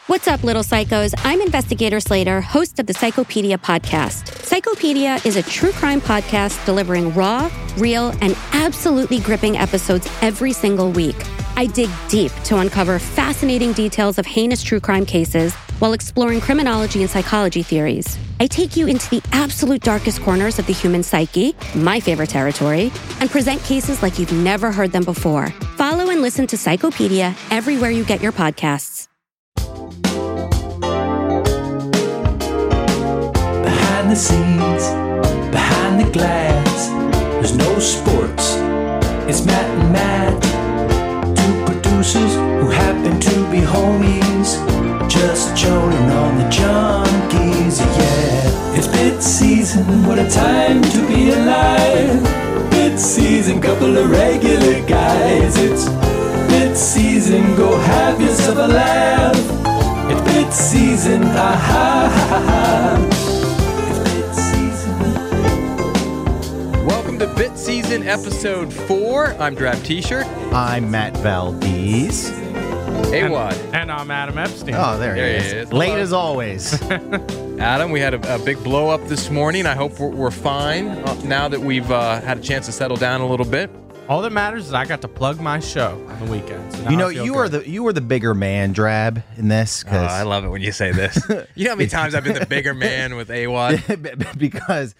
What's up, little psychos? I'm Investigator Slater, host of the Psychopedia podcast. Psychopedia is a true crime podcast delivering raw, real, and absolutely gripping episodes every single week. I dig deep to uncover fascinating details of heinous true crime cases while exploring criminology and psychology theories. I take you into the absolute darkest corners of the human psyche, my favorite territory, and present cases like you've never heard them before. Follow and listen to Psychopedia everywhere you get your podcasts. Behind the scenes, behind the glass, there's no sports. It's Matt and Matt, two producers who happen to be homies, just joning on the junkies, yeah. It's bit season, what a time to be alive. Bit season, couple of regular guys. It's bit season, go have yourself a laugh. It's bit season, ha ha ha ha. Welcome to Bit Season Episode 4. I'm Drab T-Shirt. I'm Matt Valdez. AWOD. And I'm Adam Epstein. Oh, there he is. Late as always. Adam, we had a big blow up this morning. I hope we're fine now that we've had a chance to settle down a little bit. All that matters is I got to plug my show on the weekends. So you know, you were the bigger man, Drab, in this. Oh, I love it when you say this. You know how many times I've been the bigger man with AWOD? Because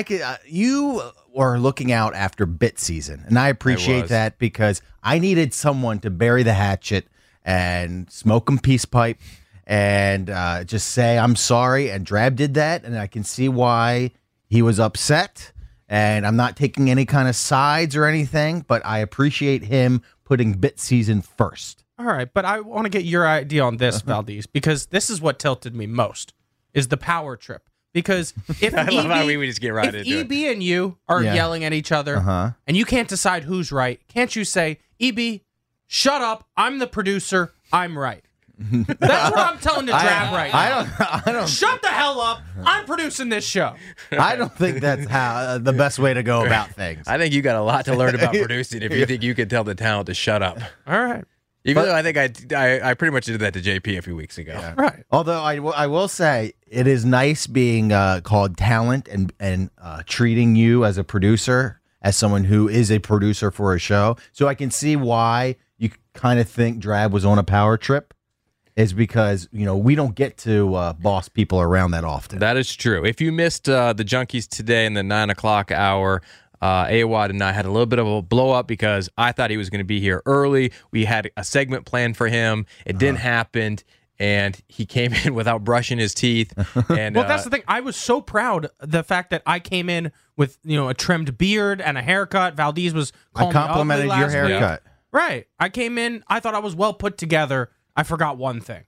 you were looking out after Bit Season, and I appreciate that because I needed someone to bury the hatchet and smoke him peace pipe and just say I'm sorry. And Drab did that, and I can see why he was upset. And I'm not taking any kind of sides or anything, but I appreciate him putting Bit Season first. All right, but I want to get your idea on this, Valdez, because this is what tilted me most, is the power trip. Because if I love how we just get right into EB and you are yelling at each other, and you can't decide who's right, can't you say, EB, shut up, I'm the producer, I'm right. That's what I'm telling the Drab right now. I don't. Shut the hell up, I'm producing this show. I don't think that's how the best way to go about things. I think you got a lot to learn about producing if you think you can tell the talent to shut up. All right. Even though I think I pretty much did that to JP a few weeks ago. Yeah. Right. Although I will say it is nice being called talent and treating you as a producer, as someone who is a producer for a show. So I can see why you kind of think Drab was on a power trip. Is because, we don't get to boss people around that often. That is true. If you missed the Junkies today in the 9 o'clock hour, AWOD and I had a little bit of a blow up because I thought he was going to be here early. We had a segment planned for him. It didn't happen, and he came in without brushing his teeth. And well, that's the thing. I was so proud of the fact that I came in with a trimmed beard and a haircut. Valdez was calling me ugly complimented your last week. haircut. Right. I came in. I thought I was well put together. I forgot one thing.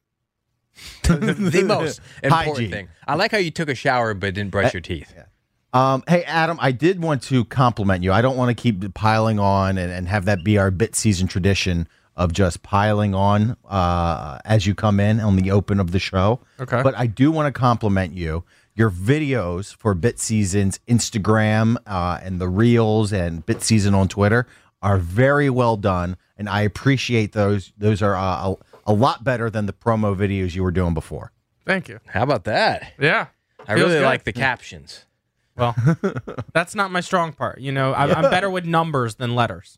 the most important Hygiene. thing. I like how you took a shower but didn't brush your teeth. Hey, Adam, I did want to compliment you. I don't want to keep piling on and have that be our Bit Season tradition of just piling on as you come in on the open of the show. Okay. But I do want to compliment you. Your videos for Bit Season's Instagram and the Reels and Bit Season on Twitter are very well done, and I appreciate those. Those are a lot better than the promo videos you were doing before. Thank you. How about that? Yeah. I Feels really good. like the captions. Well, that's not my strong part. I'm better with numbers than letters.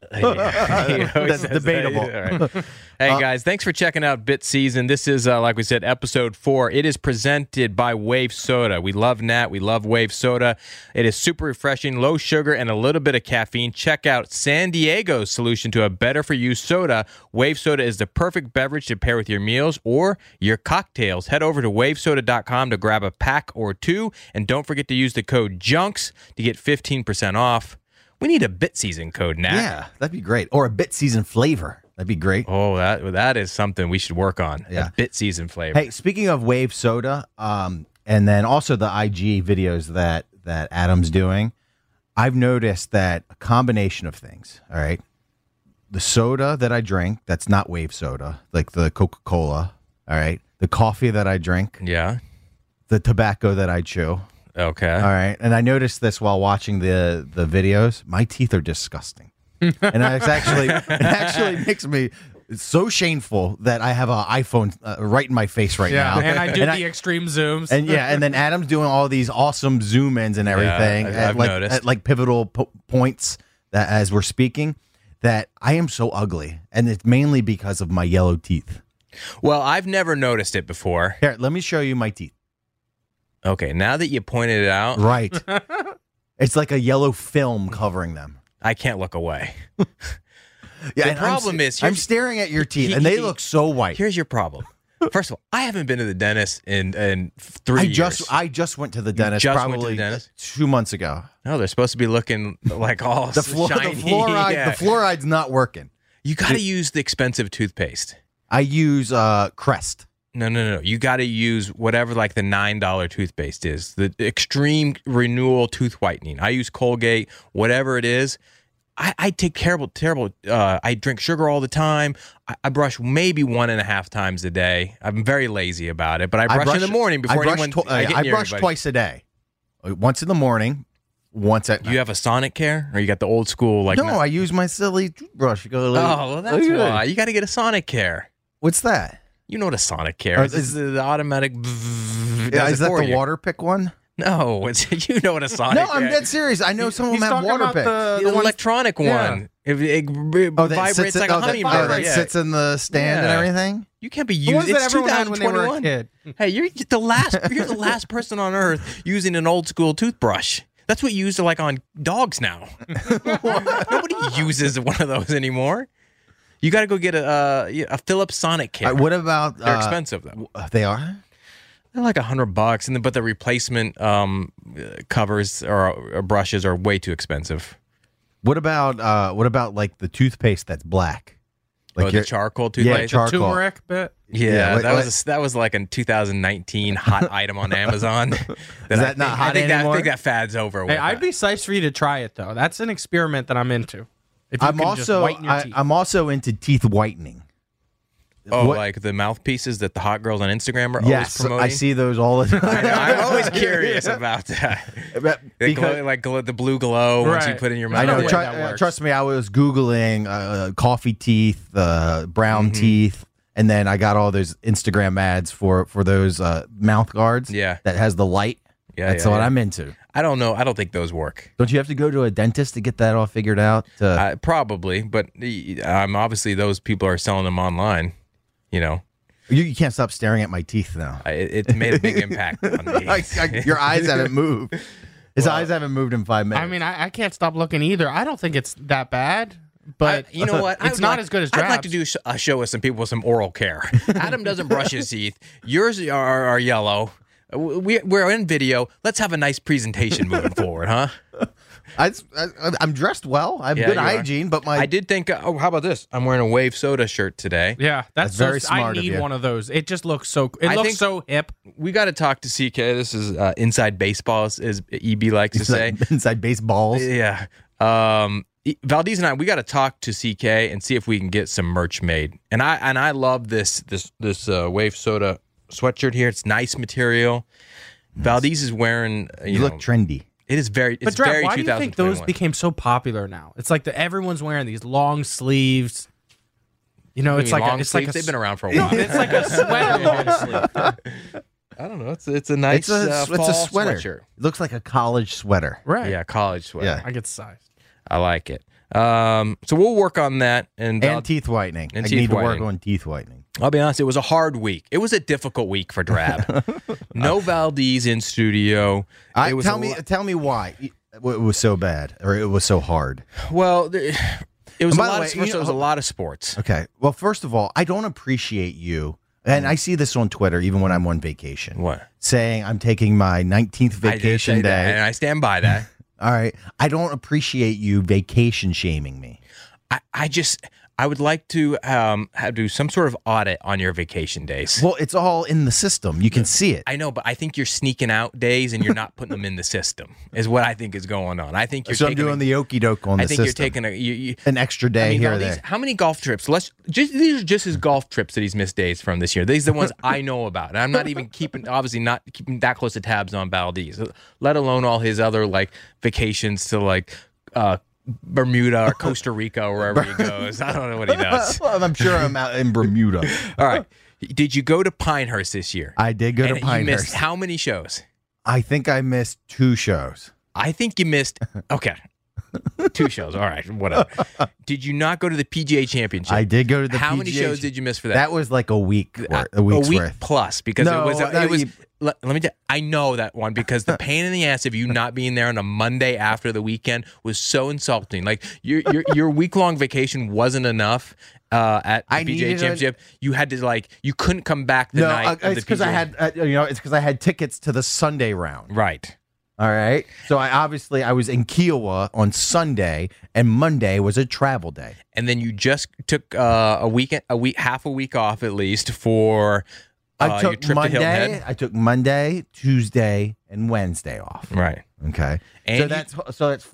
That's debatable. All right. Hey, guys, thanks for checking out Bit Season. This is, like we said, episode 4. It is presented by Wave Soda. We love Nat. We love Wave Soda. It is super refreshing, low sugar, and a little bit of caffeine. Check out San Diego's solution to a better-for-you soda. Wave Soda is the perfect beverage to pair with your meals or your cocktails. Head over to wavesoda.com to grab a pack or two, and don't forget to use the code JUNKS to get 15% off. We need a Bit Season code, Nat. Yeah, that'd be great. Or a Bit Season flavor. That'd be great. Oh, that is something we should work on. Yeah. A Bit Season flavor. Hey, speaking of Wave Soda, and then also the IG videos that Adam's doing, I've noticed that a combination of things, all right? The soda that I drink, that's not Wave Soda, like the Coca-Cola, all right? The coffee that I drink, Yeah. the tobacco that I chew, Okay. all right? And I noticed this while watching the videos. My teeth are disgusting. And it actually makes me It's so shameful that I have an iPhone right in my face right now. And I do the extreme zooms. And then Adam's doing all these awesome zoom ins and everything I've noticed. at like pivotal points that as we're speaking, that I am so ugly, and it's mainly because of my yellow teeth. Well, I've never noticed it before. Here, let me show you my teeth. Okay, now that you pointed it out, Right. It's like a yellow film covering them. I can't look away. Yeah, The problem is, I'm staring at your teeth, and they look so white. Here's your problem. First of all, I haven't been to the dentist in 3 years. I just went to the dentist just went to probably the dentist? 2 months ago. No, they're supposed to be looking like all The shiny. fluoride, Yeah. the fluoride's not working. You got to use the expensive toothpaste. I use Crest. No. You got to use whatever like the $9 toothpaste is. The Extreme Renewal Tooth Whitening. I use Colgate, whatever it is. I take terrible. I drink sugar all the time. I brush maybe 1.5 times a day. I'm very lazy about it, but I brush in the morning before anyone. I brush twice a day. Once in the morning, once at night. You have a Sonicare, or you got the old school like? No, I use my silly toothbrush. You go. Well, that's why you got to get a Sonicare. What's that? You know what a Sonicare is? It's the automatic. Yeah, is that the water pick one? No, it's you know what a Sonicare. No, I'm dead serious. I know some of them have water picks. The electronic one. It vibrates like a hummingbird. That sits in the stand and everything. You can't be The ones using. that It's everyone had when they were a 2021. kid. Hey, you're the last. You're the last person on earth using an old school toothbrush. That's what you use like on dogs now. Nobody uses one of those anymore. You got to go get a Philips Sonicare. What about? They're expensive though. They are. They're like $100, but the replacement covers or brushes are way too expensive. What about like the toothpaste that's black? Like the charcoal toothpaste. Yeah, charcoal. Turmeric bit. Yeah, Yeah, that was like a 2019 hot item on Amazon. Is that not hot anymore? I think that fad's over. Hey, with I'd that. be psyched for you to try it though. That's an experiment that I'm into. If you I'm can just also whiten your teeth. I'm also into teeth whitening. Like the mouthpieces that the hot girls on Instagram are always Yes, promoting. I see those all the time. I'm always curious about that. The blue glow once you Right. put in your mouth. I know. way that works. Trust me, I was Googling coffee teeth, brown Mm-hmm. teeth, and then I got all those Instagram ads for those mouth guards. Yeah. that has the light. Yeah, That's yeah, what yeah. I'm into. I don't know. I don't think those work. Don't you have to go to a dentist to get that all figured out? Probably, but obviously those people are selling them online. You know, You can't stop staring at my teeth now. it's made a big impact on me. Your eyes haven't moved. His eyes haven't moved in 5 minutes. I mean, I can't stop looking either. I don't think it's that bad, but You know what? it's not as good as Drabs. I'd like to do a show with some people with some oral care. Adam doesn't brush his teeth. Yours are yellow. We're in video. Let's have a nice presentation moving forward, huh? I'm dressed well. I have Yeah, good you are. hygiene, but my I did think, how about this? I'm wearing a Wave Soda shirt today. Yeah, that's very so, smart I of need you. one of those. It just looks so. It I looks think- so hip. We got to talk to CK. This is inside baseball, as EB likes to say. inside baseballs. Yeah. Valdez and I, we got to talk to CK and see if we can get some merch made. And I love this Wave Soda sweatshirt here. It's nice material. Valdez is wearing. You look trendy. It is very. But It's Drab, very. why do you think those 2021. became so popular now? It's like everyone's wearing these long sleeves. You know, You it's mean like long it's like sleeves? a, They've been around for a while. It's like a sweater long sleeve. I don't know. It's a nice. It's fall a sweater. sweatshirt. It looks like a college sweater. Right. Yeah, college sweater. Yeah. I get sized. I like it. So we'll work on that and Teeth whitening. and I teeth need to work whitening. on teeth whitening. I'll be honest, it was a hard week. It was a difficult week for Drab. No Valdez in studio. It was Tell me why it was so bad or it was so hard. Well, it was And a by the lot way, of sports. you know- It was a lot of sports. Okay. Well, first of all, I don't appreciate you, and I see this on Twitter even when I'm on vacation. What? Saying I'm taking my 19th vacation I did say that, day. and I stand by that. All right. I don't appreciate you vacation shaming me. I would like to do some sort of audit on your vacation days. Well, it's all in the system. You can see it. I know, but I think you're sneaking out days and you're not putting them in the system. Is what I think is going on. I think you're. So I'm taking doing the okey doke on the I think system. you're taking an extra day here or Valdez, there. how many golf trips? These are just his golf trips that he's missed days from this year. These are the ones I know about. And I'm not even obviously not keeping that close of tabs on Valdez, let alone all his other like vacations to like Bermuda or Costa Rica or wherever he goes. I don't know what he does. Well, I'm sure I'm out in Bermuda. All right. Did you go to Pinehurst this year? I did go to You Pinehurst. missed how many shows? I think I missed 2 shows. I think you missed. Okay. 2 shows. All right. Whatever. Did you not go to the PGA Championship? I did go to the How PGA many shows did you miss for that? That was like a week. A week's worth. Plus, because No, it was. Let me tell you, I know that one because the pain in the ass of you not being there on a Monday after the weekend was so insulting. Like your week-long vacation wasn't enough at the PGA Championship. You had to you couldn't come back the night. It's because I had it's because I had tickets to the Sunday round. Right. All right. So I was in Kiowa on Sunday, and Monday was a travel day. And then you just took half a week off at least for I your took trip to Hilton Head. I took Monday, Tuesday, and Wednesday off. Right. Okay. And so that's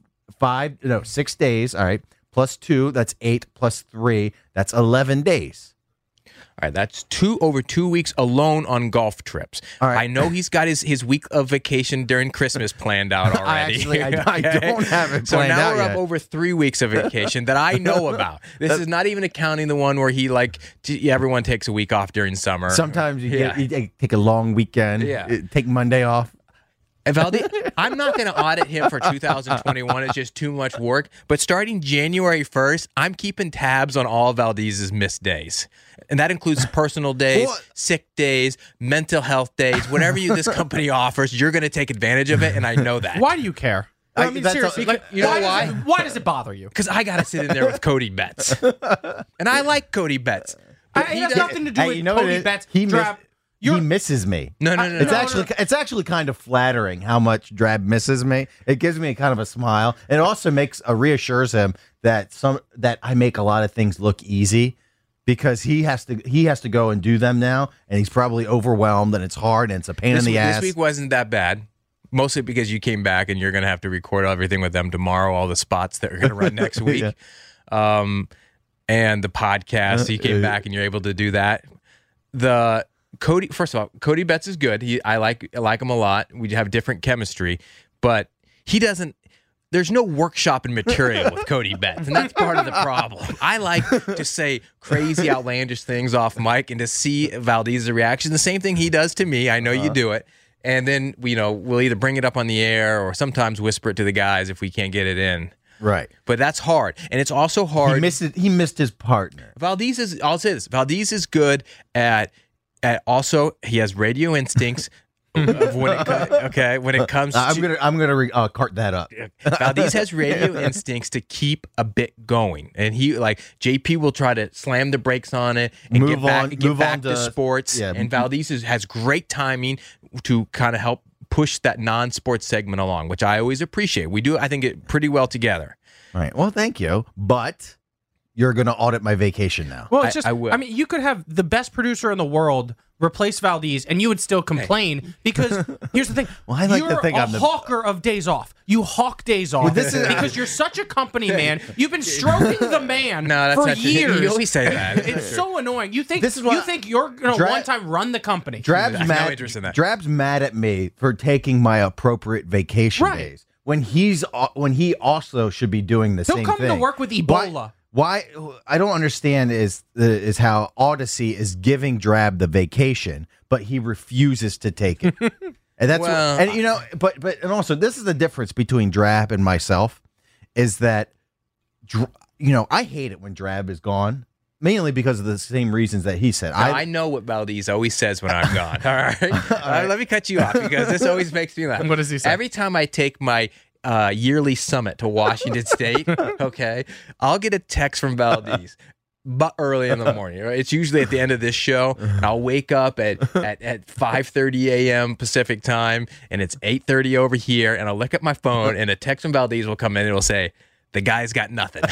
6 days. All right. Plus 2, that's 8. Plus 3, that's 11 days. All right, that's over 2 weeks alone on golf trips. All right. I know he's got his week of vacation during Christmas planned out already. I don't have it planned out. So now we're yet. up over 3 weeks of vacation that I know about. This is not even accounting the one where he everyone takes a week off during summer. Sometimes you take a long weekend. Yeah. Take Monday off. Valdes, I'm not going to audit him for 2021. It's just too much work. But starting January 1st, I'm keeping tabs on all Valdez's missed days. And that includes personal days, sick days, mental health days, whatever this company offers, you're going to take advantage of it, and I know that. Why do you care? I mean, seriously, you know why? Why does it bother you? Because I got to sit in there with Cody Betts. And I like Cody Betts. It has nothing to do with Cody Betts. He misses me. No. It's actually kind of flattering how much Drab misses me. It gives me kind of a smile. It also reassures him that I make a lot of things look easy because he has to go and do them now, and he's probably overwhelmed and it's hard and it's a pain in the ass. This week wasn't that bad. Mostly because you came back and you're going to have to record everything with them tomorrow, all the spots that are going to run next week, and the podcast. You came back and you're able to do that. First of all, Cody Betts is good. I like him a lot. We have different chemistry, but he doesn't. There's no workshopping material with Cody Betts, and that's part of the problem. I like to say crazy, outlandish things off mic and to see Valdez's reaction. The same thing he does to me. I know you do it, and then we'll either bring it up on the air or sometimes whisper it to the guys if we can't get it in. Right. But that's hard. And it's also hard. He missed his partner. I'll say this. Valdez is good at also, he has radio instincts of when it comes to... I'm gonna cart that up. Valdez has radio instincts to keep a bit going. And JP will try to slam the brakes on it and get back to sports. Yeah. And Valdez has great timing to kind of help push that non-sports segment along, which I always appreciate. We do, I think, it pretty well together. Right. Well, thank you. But you're going to audit my vacation now. Well, it's just, I will. I mean, you could have the best producer in the world replace Valdez, and you would still complain because here's the thing. Well, I like you're to think a I'm the hawker of days off. You hawk days off because you're such a company man. You've been stroking the man for years. You always say that. It's so annoying. You think you're going to one time run the company. Drab's mad at me for taking my appropriate vacation days when he also should be doing the same thing. He'll come to work with Ebola. Why I don't understand is how Odyssey is giving Drab the vacation, but he refuses to take it. And that's and also this is the difference between Drab and myself is that I hate it when Drab is gone. Mainly because of the same reasons that he said. I know what Valdez always says when I'm gone. All right? Let me cut you off because this always makes me laugh. What does he say? Every time I take my yearly summit to Washington State, I'll get a text from Valdez, but early in the morning. Right? It's usually at the end of this show. And I'll wake up at 5:30 a.m. Pacific time, and it's 8:30 over here, and I'll look at my phone, and a text from Valdez will come in, and it'll say, "The guy's got nothing."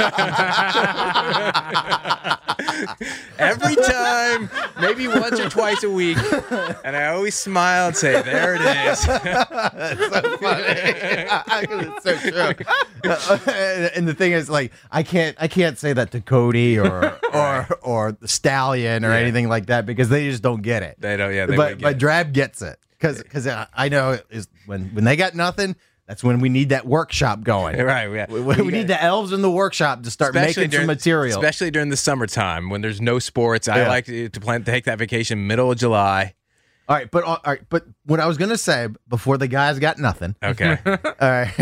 Every time, maybe once or twice a week, and I always smile and say, "There it is." That's so funny. It's so true. And the thing is, I can't say that to Cody or the Stallion or anything like that because they just don't get it. They don't. Yeah, but Drab gets it because I know is when they got nothing. That's when we need that workshop going. Right. Yeah. We need the elves in the workshop to start making some material. Especially during the summertime when there's no sports. I like to take that vacation middle of July. All right, but what I was going to say before the guys got nothing. Okay. All right,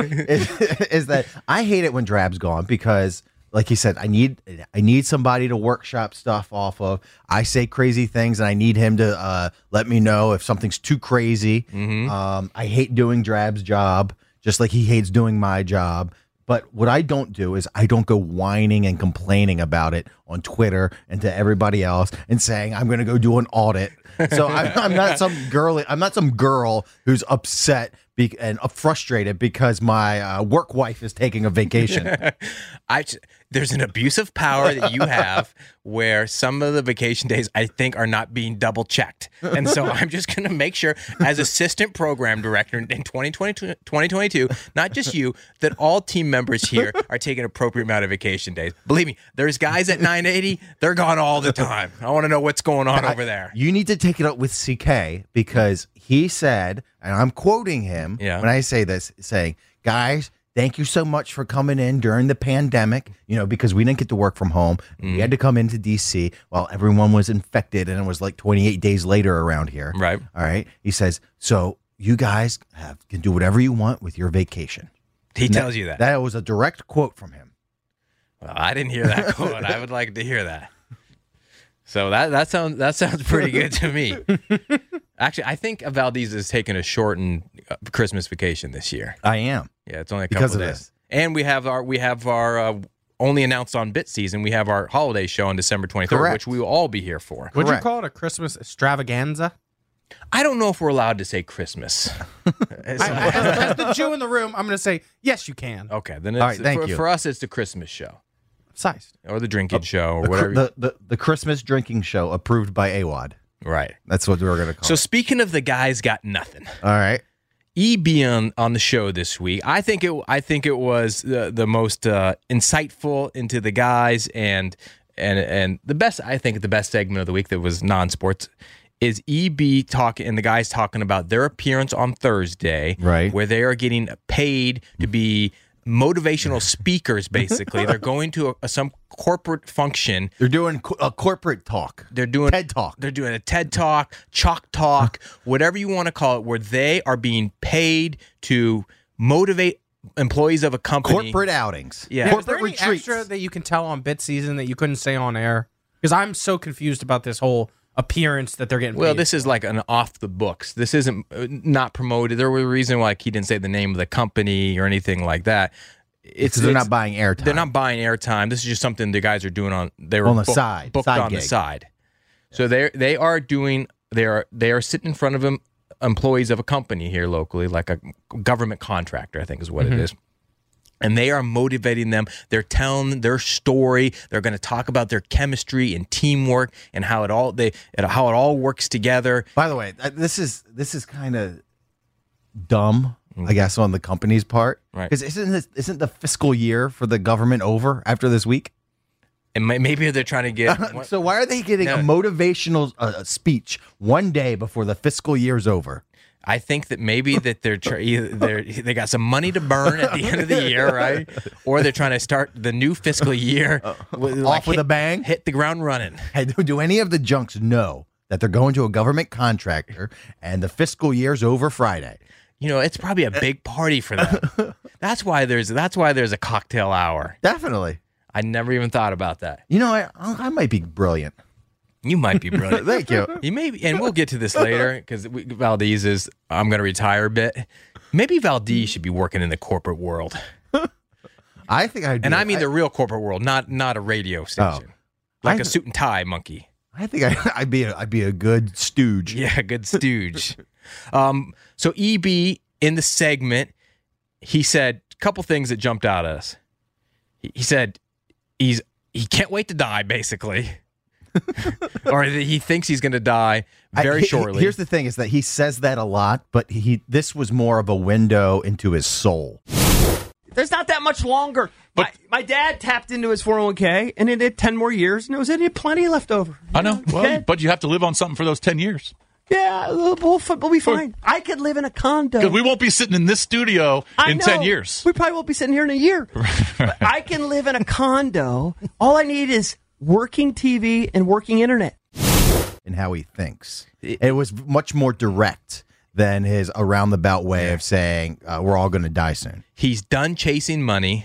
is that I hate it when Drab's gone because, like he said, I need somebody to workshop stuff off of. I say crazy things, and I need him to let me know if something's too crazy. Mm-hmm. I hate doing Drab's job, just like he hates doing my job. But what I don't do is I don't go whining and complaining about it on Twitter and to everybody else and saying I'm going to go do an audit. So I'm not some girl who's upset and frustrated because my work wife is taking a vacation. There's an abuse of power that you have where some of the vacation days I think are not being double checked. And so I'm just going to make sure as assistant program director in 2022, not just you, that all team members here are taking appropriate amount of vacation days. Believe me, there's guys at 980, they're gone all the time. I want to know what's going on over there. You need to take it up with CK because he said, and I'm quoting him when I say this, saying, guys, thank you so much for coming in during the pandemic, because we didn't get to work from home. We had to come into D.C. while everyone was infected, and it was like 28 days later around here. Right. All right. He says, so you guys can do whatever you want with your vacation. He tells you that. That was a direct quote from him. Well, I didn't hear that quote. I would like to hear that. So that sounds pretty good to me. Actually, I think Valdez is taking a shortened Christmas vacation this year. I am. Yeah, it's only a couple of days. This. And we have our only announced on Bit Season. We have our holiday show on December 23rd, Correct. which we will all be here for. Would you call it a Christmas extravaganza? I don't know if we're allowed to say Christmas. As the Jew in the room, I'm going to say yes, you can. Okay, then all right, thank you. For us, it's the Christmas show. Sized. Or the drinking show, or whatever. The Christmas drinking show approved by AWOD. Right. That's what we're going to call it. So speaking of the guys got nothing. All right. EB on the show this week. I think it was the most insightful into the guys and the best. I think the best segment of the week that was non-sports is EB talking and the guys talking about their appearance on Thursday, right? Where they are getting paid to be motivational speakers. Basically, they're going to some corporate function. They're doing a corporate talk. They're doing TED Talk. They're doing a TED Talk, Chalk Talk, whatever you want to call it, where they are being paid to motivate employees of a company. Corporate outings. Yeah. Is there Corporate any retreats. extra that you can tell on Bit Season that you couldn't say on air? Because I'm so confused about this whole appearance that they're getting paid. Well, this is like an off the books. This isn't not promoted. There was a reason why he didn't say the name of the company or anything like that. They're not buying airtime. They're not buying airtime. This is just something the guys are doing on the side, booked on the side. So they are sitting in front of employees of a company here locally, like a government contractor, I think is what it is. And they are motivating them. They're telling their story. They're going to talk about their chemistry and teamwork and how it all works together. By the way, this is kind of dumb, I guess, on the company's part, right? Because isn't the fiscal year for the government over after this week? And maybe they're trying to get. So why are they getting a motivational speech one day before the fiscal year's over? I think that maybe that they got some money to burn at the end of the year, right? Or they're trying to start the new fiscal year with a bang, hit the ground running. Hey, do any of the junks know that they're going to a government contractor and the fiscal year's over Friday? It's probably a big party for them. That's why there's a cocktail hour. Definitely. I never even thought about that. I might be brilliant. You might be brilliant. Thank you. You may be, and we'll get to this later because Valdez is. I'm going to retire a bit. Maybe Valdez should be working in the corporate world. I think I'd. And I mean the real corporate world, not a radio station, like a suit and tie monkey. I think I'd be a good stooge. Yeah, a good stooge. So EB in the segment, he said a couple things that jumped out at us. He said he can't wait to die, basically. Or he thinks he's going to die very shortly. Here's the thing: is that he says that a lot, but this was more of a window into his soul. There's not that much longer. But my dad tapped into his 401k, and it had 10 more years, and it had plenty left over. I know. Well, but you have to live on something for those 10 years. Yeah, we'll be fine. I could live in a condo. Because we won't be sitting in this studio in 10 years. We probably won't be sitting here in a year. But I can live in a condo. All I need is working TV and working internet. And how he thinks. It was much more direct than his around-the-bout way of saying, we're all going to die soon. He's done chasing money.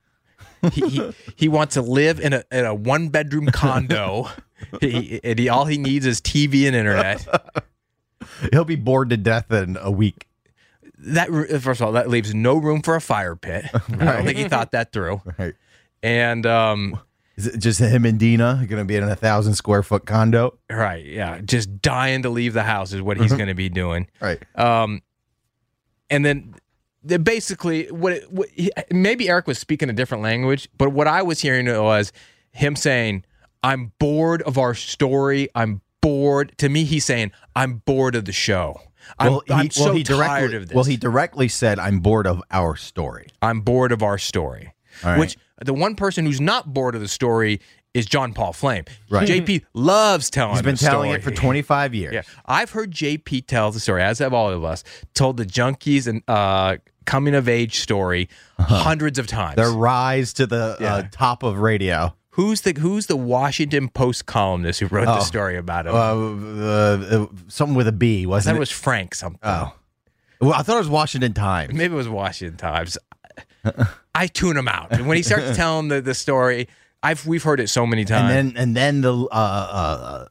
He wants to live in a one-bedroom condo. All he needs is TV and internet. He'll be bored to death in a week. First of all, that leaves no room for a fire pit. I don't think he thought that through. Right. And is it just him and Dina going to be in a 1,000 square foot condo? Right. Yeah. Just dying to leave the house is what he's going to be doing. Right. And then basically, maybe Eric was speaking a different language, but what I was hearing was him saying, "I'm bored of our story. I'm bored." To me, he's saying, "I'm bored of the show. I'm so tired of this." Well, he directly said, "I'm bored of our story." I'm bored of our story. All right. Which the one person who's not bored of the story is John Paul Flame. Right. JP loves telling the story. He's been telling it for 25 years. Yeah. I've heard JP tell the story, as have all of us, told the Junkies and coming of age story hundreds of times. Their rise to the top of radio. Who's the Washington Post columnist who wrote the story about him? Something with a B, wasn't it? That was Frank something. Oh. Well, I thought it was Washington Times. Maybe it was Washington Times. I tune him out. And when he starts telling the story, we've heard it so many times. And then the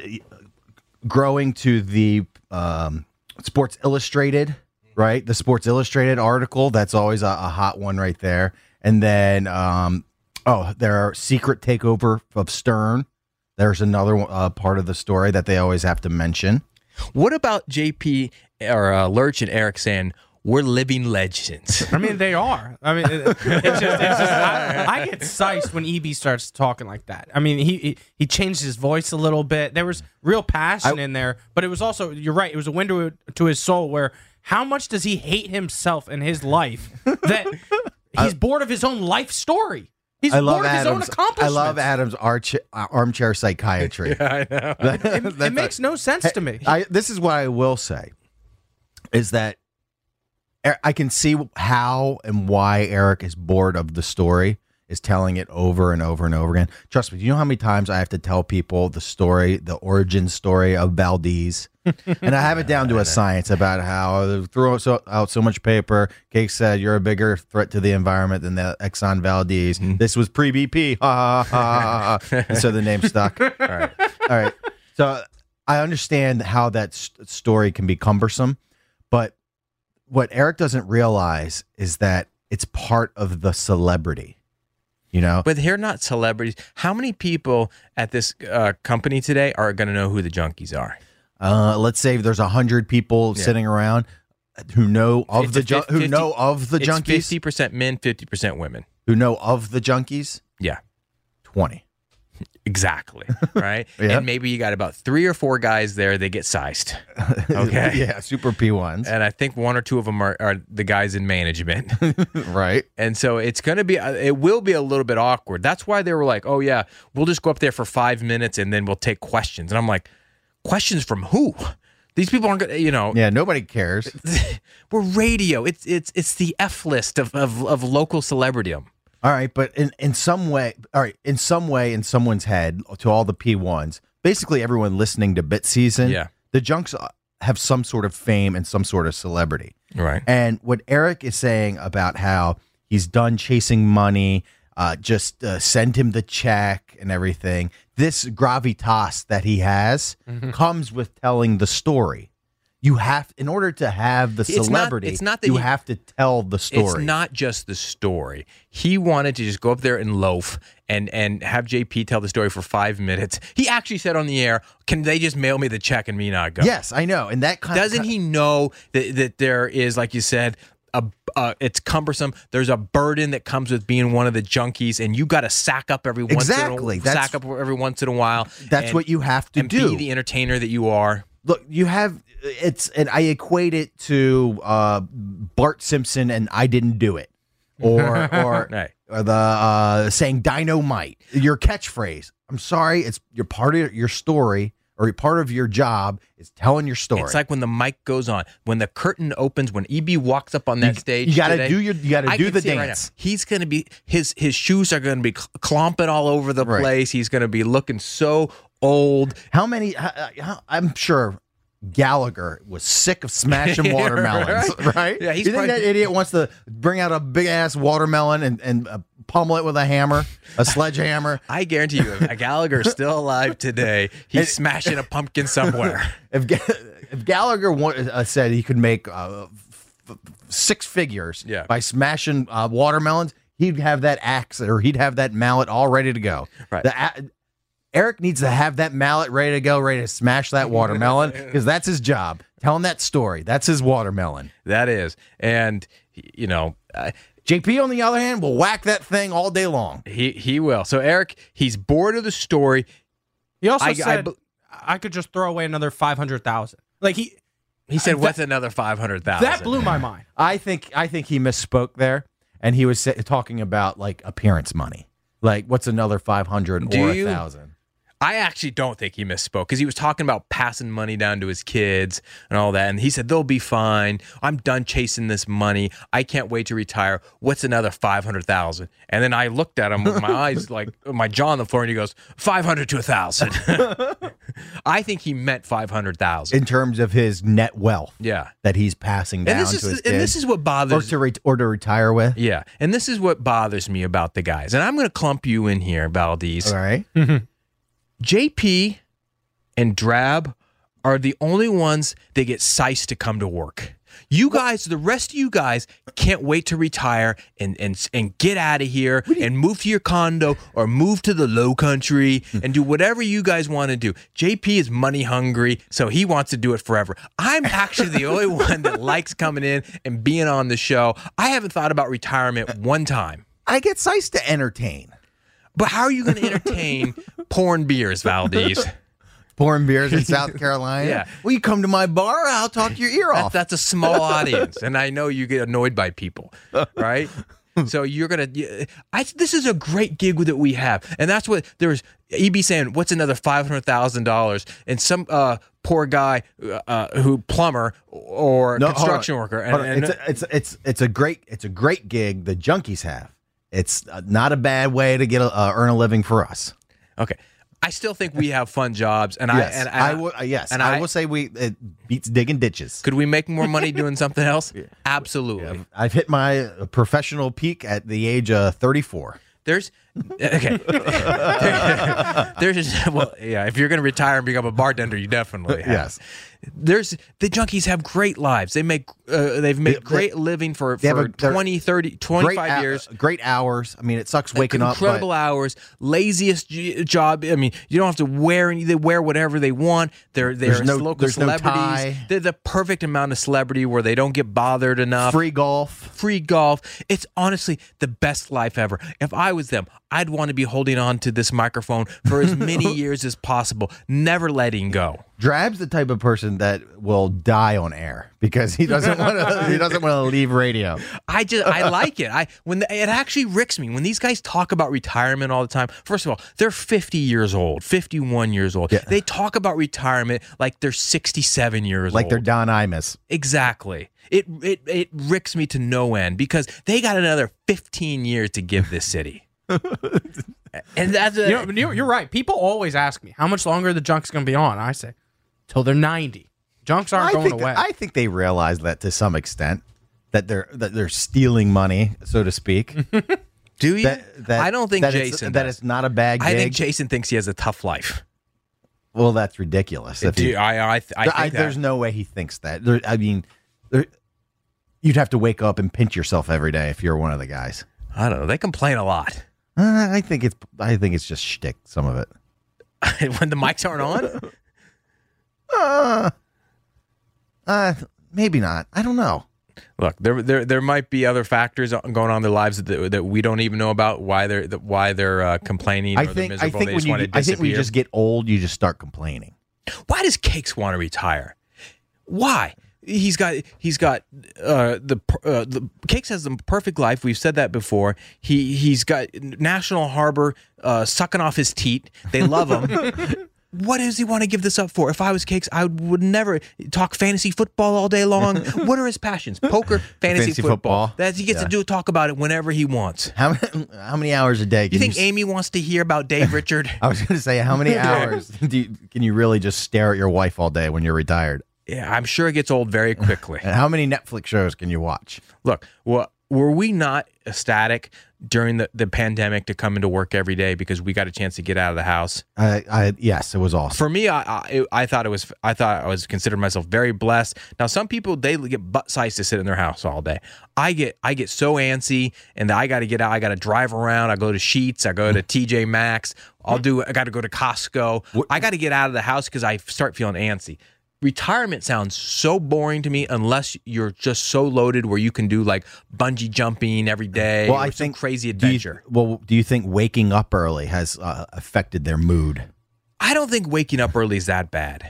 growing to the Sports Illustrated, right? The Sports Illustrated article, that's always a hot one right there. And then their secret takeover of Stern. There's another part of the story that they always have to mention. What about JP or Lurch and Eric saying, "We're living legends"? I mean, they are. I mean, it's just I get sized when EB starts talking like that. I mean, he changed his voice a little bit. There was real passion in there, but it was also, you're right, it was a window to his soul where how much does he hate himself and his life that he's bored of his own life story. He's bored of his own accomplishments. I love Adam's armchair psychiatry. Yeah, I know. It makes no sense to me. This is what I will say, is that I can see how and why Eric is bored of the story, is telling it over and over and over again. Trust me, do you know how many times I have to tell people the story, the origin story of Valdez? And I have it down to a science about how they threw out so much paper. Cake said, "You're a bigger threat to the environment than the Exxon Valdez." This was pre-BP. Ha, ha, ha, ha. And so the name stuck. All right. So I understand how that story can be cumbersome, but what Eric doesn't realize is that it's part of the celebrity, you know? But they're not celebrities. How many people at this company today are going to know who the Junkies are? Let's say there's 100 people sitting around who know of the Junkies. 50% men, 50% women. Who know of the Junkies? Yeah. 20. Exactly. Right? Yeah. And maybe you got about 3 or 4 guys there that get sized. Okay. Yeah, super P1s. And I think 1 or 2 of them are the guys in management. Right. And so it will be a little bit awkward. That's why they were like, "Oh yeah, we'll just go up there for 5 minutes and then we'll take questions." And I'm like, questions from who? These people aren't going to, Yeah, nobody cares. We're radio. It's the F list of local celebrityum. All right, but in some way, in someone's head, to all the P1s, basically everyone listening to Bit Season, the Junks have some sort of fame and some sort of celebrity. Right. And what Eric is saying about how he's done chasing money, just send him the check and everything, this gravitas that he has comes with telling the story. You have, in order to have the celebrity, you have to tell the story. It's not just the story. He wanted to just go up there and loaf and have JP tell the story for 5 minutes. He actually said on the air, "Can they just mail me the check and me not go?" Yes, I know. And that doesn't he know that there is, like you said, it's cumbersome. There's a burden that comes with being one of the Junkies, and you got to sack up every once in a while. That's what you have to do. Be the entertainer that you are. Look, you have and I equate it to Bart Simpson and "I didn't do it," or right. the saying "dynamite," your catchphrase. I'm sorry, you're part of your story. or part of your job is telling your story. It's like when the mic goes on, when the curtain opens, when EB walks up on that stage. You got to today, do the see it right dance. now. He's going to be his shoes are going to be clomping all over the place. He's going to be looking so old. How many? I'm sure Gallagher was sick of smashing watermelons, right? Yeah, you think that idiot wants to bring out a big ass watermelon and pummel it with a hammer, a sledgehammer? I guarantee you, if Gallagher's still alive today, he's smashing a pumpkin somewhere. If Gallagher said he could make 6 figures by smashing watermelons, he'd have that axe or he'd have that mallet all ready to go. Right. Eric needs to have that mallet ready to go, ready to smash that watermelon, because that's his job. Telling that story. That's his watermelon. That is. And, you know... JP, on the other hand, will whack that thing all day long. He will. So, Eric, he's bored of the story. He also said, I could just throw away another 500,000. Like, he said, what's another 500,000? That blew my mind. I think he misspoke there, and he was talking about, like, appearance money. Like, what's another 500 or 1,000? I actually don't think he misspoke because he was talking about passing money down to his kids and all that. And he said, they'll be fine. I'm done chasing this money. I can't wait to retire. What's another 500,000? And then I looked at him with my eyes, like my jaw on the floor, and he goes, 500 to 1,000. I think he meant 500,000. In terms of his net wealth. Yeah. That he's passing down to his kids. And this is what bothers or to retire with. Yeah. And this is what bothers me about the guys. And I'm going to clump you in here, Valdez. All right. JP and Drab are the only ones that get sized to come to work. You guys, the rest of you guys, can't wait to retire and get out of here and move to your condo or move to the low country and do whatever you guys want to do. JP is money hungry, so he wants to do it forever. I'm actually the only one that likes coming in and being on the show. I haven't thought about retirement one time. I get sized to entertain. But how are you going to entertain pouring beers, Valdez? Pouring beers in South Carolina? Yeah. Well, you come to my bar, I'll talk your ear off. That's a small audience, and I know you get annoyed by people, right? So you're going to... This is a great gig that we have. And that's what... There's EB saying, what's another $500,000? And some poor guy, plumber or construction worker. It's a great gig the junkies have. It's not a bad way to get earn a living for us. Okay, I still think we have fun jobs, and I will say it beats digging ditches. Could we make more money doing something else? Absolutely. Yeah, I've hit my professional peak at the age of 34. There's if you're going to retire and become a bartender, you definitely have. Yes. The junkies have great lives. They've made great living for 20, 30, 25 years. Great hours. I mean, it sucks waking up. Incredible hours. Laziest job. I mean, you don't have to wear they wear whatever they want. They're local celebrities. They're the perfect amount of celebrity where they don't get bothered enough. Free golf. It's honestly the best life ever. If I was them, I'd want to be holding on to this microphone for as many years as possible, never letting go. Drab's the type of person that will die on air because he doesn't want to leave radio. I like it. It actually ricks me when these guys talk about retirement all the time. First of all, they're 50 years old, 51 years old. Yeah. They talk about retirement like they're 67 years old. Like they're Don Imus. Exactly. It ricks me to no end because they got another 15 years to give this city. And that's you're right. People always ask me how much longer the junk's going to be on. I say till they're 90. Junks aren't going away. I think they realize that to some extent that they're stealing money, so to speak. Do you? I don't think Jason that it's not a bad gig. I think Jason thinks he has a tough life. Well, that's ridiculous. I think there's no way he thinks that. You'd have to wake up and pinch yourself every day if you're one of the guys. I don't know. They complain a lot. I think it's just shtick. Some of it. When the mics aren't on. Maybe not. I don't know. Look, there might be other factors going on in their lives that we don't even know about. Why they're complaining. I think when you just get old, you just start complaining. Why does Cakes want to retire? Why? He's got the Cakes has the perfect life. We've said that before. He's got National Harbor sucking off his teat. They love him. what does he want to give this up for? If I was Cakes, I would never talk fantasy football all day long. What are his passions? Poker, fantasy football. That he gets to talk about it whenever he wants. How many hours a day? You think Amy wants to hear about Dave Richard? I was going to say, how many hours can you really just stare at your wife all day when you're retired? Yeah, I'm sure it gets old very quickly. And how many Netflix shows can you watch? Look, were we not ecstatic during the pandemic to come into work every day because we got a chance to get out of the house? Yes, it was awesome. For me, I thought I was considered myself very blessed. Now, some people, they get butt sized to sit in their house all day. I get so antsy, and I got to get out. I got to drive around. I go to Sheetz. I go to TJ Maxx. I got to go to Costco. I got to get out of the house because I start feeling antsy. Retirement sounds so boring to me unless you're just so loaded where you can do like bungee jumping every day. Well, I think crazy adventure. Do you think waking up early has affected their mood? I don't think waking up early is that bad.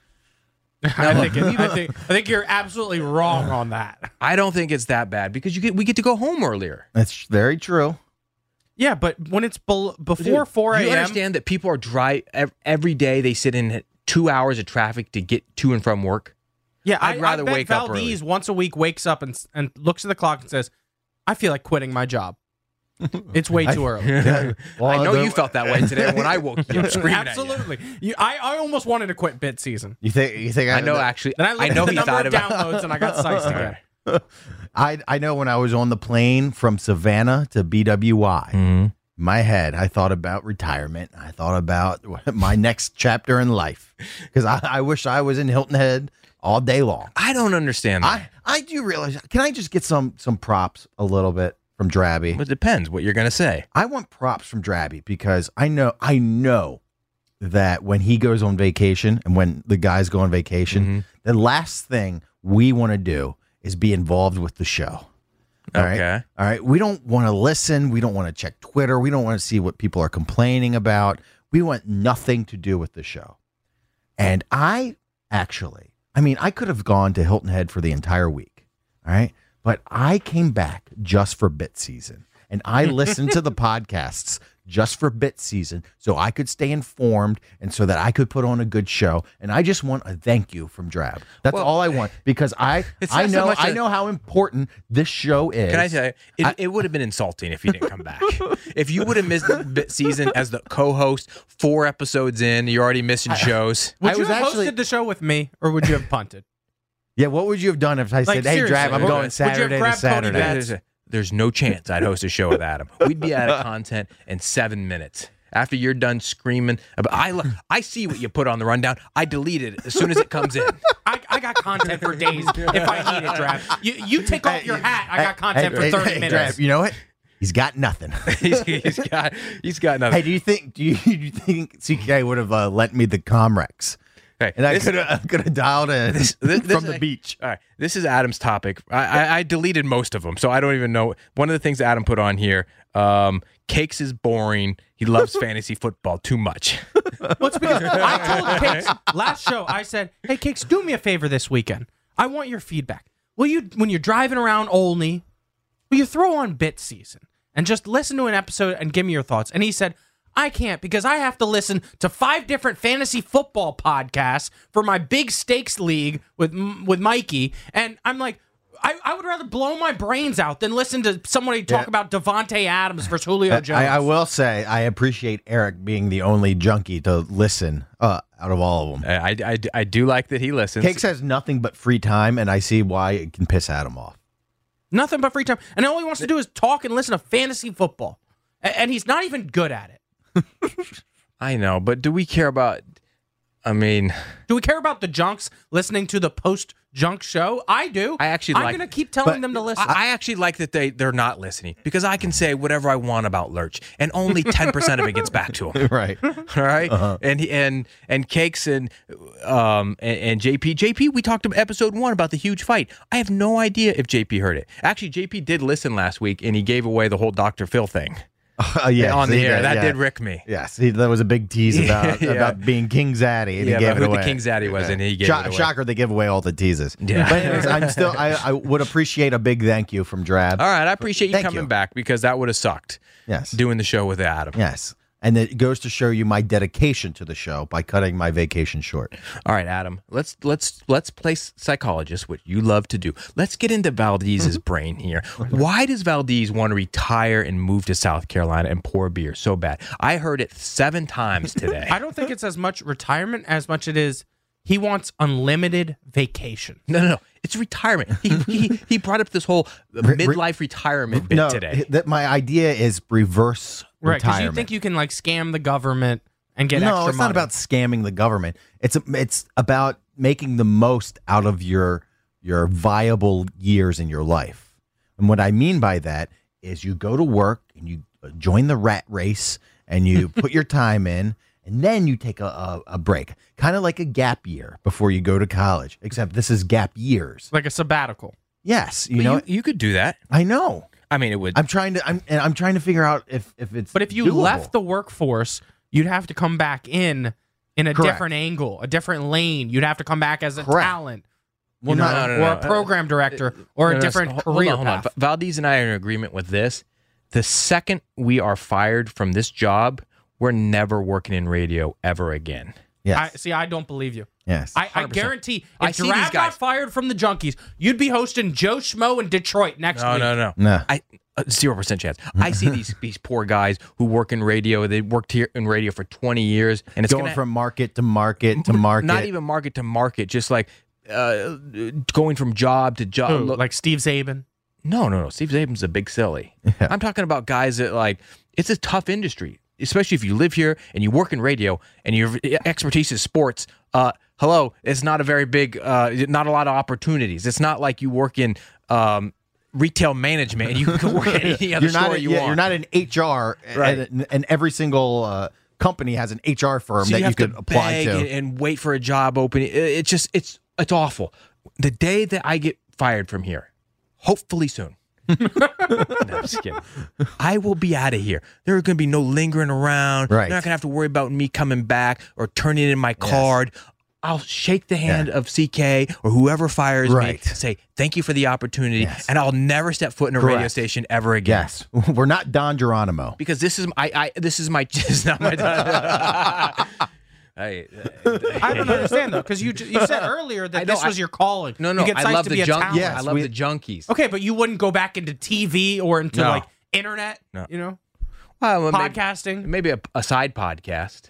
I think you're absolutely wrong on that. I don't think it's that bad because we get to go home earlier. That's very true. Yeah, but when it's before 4 a.m. You understand that people are every day. They sit in 2 hours of traffic to get to and from work. Yeah, I'd rather wake up early. Valdez once a week wakes up and looks at the clock and says, "I feel like quitting my job. It's way too early." Well, I know you felt that way today when I woke you up screaming. Absolutely. I almost wanted to quit Bit Season. You think? I know actually. Then I know he thought about downloads and I got sized again. I know when I was on the plane from Savannah to BWI. My head, I thought about retirement. I thought about my next chapter in life because I wish I was in Hilton Head all day long. I don't understand that. I do realize. Can I just get some props a little bit from Drabby? It depends what you're going to say. I want props from Drabby because I know that when he goes on vacation and when the guys go on vacation, the last thing we want to do is be involved with the show. All right. We don't want to listen. We don't want to check Twitter. We don't want to see what people are complaining about. We want nothing to do with the show. And I could have gone to Hilton Head for the entire week. All right. But I came back just for Bit Season. And I listened to the podcasts just for Bit Season so I could stay informed and so that I could put on a good show. And I just want a thank you from Drab. That's all I want because I know how important this show is. Can I tell you, it would have been insulting if you didn't come back. If you would have missed Bit Season as the co-host 4 episodes in, you're already missing shows. Would you have hosted the show with me or would you have punted? Yeah, what would you have done if I said, "Hey, Drab, I'm going Saturday to Saturday"? There's no chance I'd host a show with Adam. We'd be out of content in 7 minutes. After you're done screaming, I see what you put on the rundown. I delete it as soon as it comes in. I got content for days if I need it, Drab. You take off your hat. I got content for 30 minutes. Drab, you know what? He's got nothing. he's got nothing. Hey, do you think CK would have lent me the Comrex? Okay, and I could have dialed in from the beach. All right, this is Adam's topic. I deleted most of them, so I don't even know. One of the things Adam put on here, Cakes is boring. He loves fantasy football too much. Well, it's because I told Cakes last show, I said, "Hey, Cakes, do me a favor this weekend. I want your feedback. Will you, when you're driving around Olney, will you throw on Bit Season and just listen to an episode and give me your thoughts?" And he said, "I can't because I have to listen to 5 different fantasy football podcasts for my big stakes league with Mikey." And I'm like, I would rather blow my brains out than listen to somebody talk about Devontae Adams versus Julio Jones. I will say I appreciate Eric being the only junkie to listen out of all of them. I do like that he listens. Cakes has nothing but free time, and I see why it can piss Adam off. Nothing but free time. And all he wants to do is talk and listen to fantasy football. And he's not even good at it. I know, but do we care about... do we care about the junks listening to the post-junk show? I do. I'm going to keep telling them to listen. I actually like that they're not listening because I can say whatever I want about Lurch, and only 10% of it gets back to him. Right. All right. Uh-huh. And Cakes and JP, we talked about episode 1 about the huge fight. I have no idea if JP heard it. Actually, JP did listen last week, and he gave away the whole Dr. Phil thing. Yeah, on the air. That did wreck me. Yes, that was a big tease about being King Zaddy, and he gave it away. The King Zaddy was, and he gave it away. Shocker, they give away all the teases. Yeah. But anyways, I would appreciate a big thank you from Drab. All right, I appreciate you coming back because that would have sucked. Yes, doing the show with Adam. Yes, And it goes to show you my dedication to the show by cutting my vacation short. All right, Adam. Let's play psychologist, what you love to do. Let's get into Valdez's brain here. Why does Valdez want to retire and move to South Carolina and pour beer so bad? I heard it 7 times today. I don't think it's as much retirement as much it is he wants unlimited vacation. No. It's retirement. He brought up this whole midlife retirement bit today. That my idea is reverse Right, because retirement. you think you can like scam the government and get extra money. No, it's not about scamming the government. It's about making the most out of your viable years in your life. And what I mean by that is you go to work and you join the rat race and you put your time in, and then you take a break, kind of like a gap year before you go to college, except this is gap years. Like a sabbatical. Yes, you could do that. I know. I mean, it would. I'm trying to figure out if it's. But if you doable. left the workforce, you'd have to come back in a Correct. different angle, a different lane. You'd have to come back as a Correct. talent. Well, or a program director, or a different career Hold on. path. Valdez and I are in agreement with this. The second we are fired from this job, we're never working in radio ever again. Yes. I don't believe you. Yes. I guarantee I if see these Drab got guys. fired from the Junkies, you'd be hosting Joe Schmo in Detroit next week. No. No. 0% chance. I see these poor guys who work in radio. They worked here in radio for 20 years, and it's Going from market to market to market. Not even market to market, just like going from job to job. Who, like Steve Zabin. No. Steve Zabin's a big silly. Yeah. I'm talking about guys that it's a tough industry, especially if you live here and you work in radio and your expertise is sports. Hello, it's not a very big, not a lot of opportunities. It's not like you work in retail management and you can work at any other store you want. You're not an HR, Right. and every single company has an HR firm So that you you have could to apply beg to. and wait for a job opening. It's awful. The day that I get fired from here, hopefully soon. No, I'm just kidding. I will be out of here. There are going to be no lingering around. Right. They're not going to have to worry about me coming back or turning in my card. I'll shake the hand of CK or whoever fires me, Right. say thank you for the opportunity, Yes. and I'll never step foot in a radio Correct. station ever again. Yes, we're not Don Geronimo. Because this is it's not my time. I don't understand though, because you said earlier that this was your calling. No, you get I psyched love to the be a junk. talent. Yes, I love we- the junkies. Okay, but you wouldn't go back into TV or into No. like internet. No. You know, Well, podcasting. maybe a side podcast,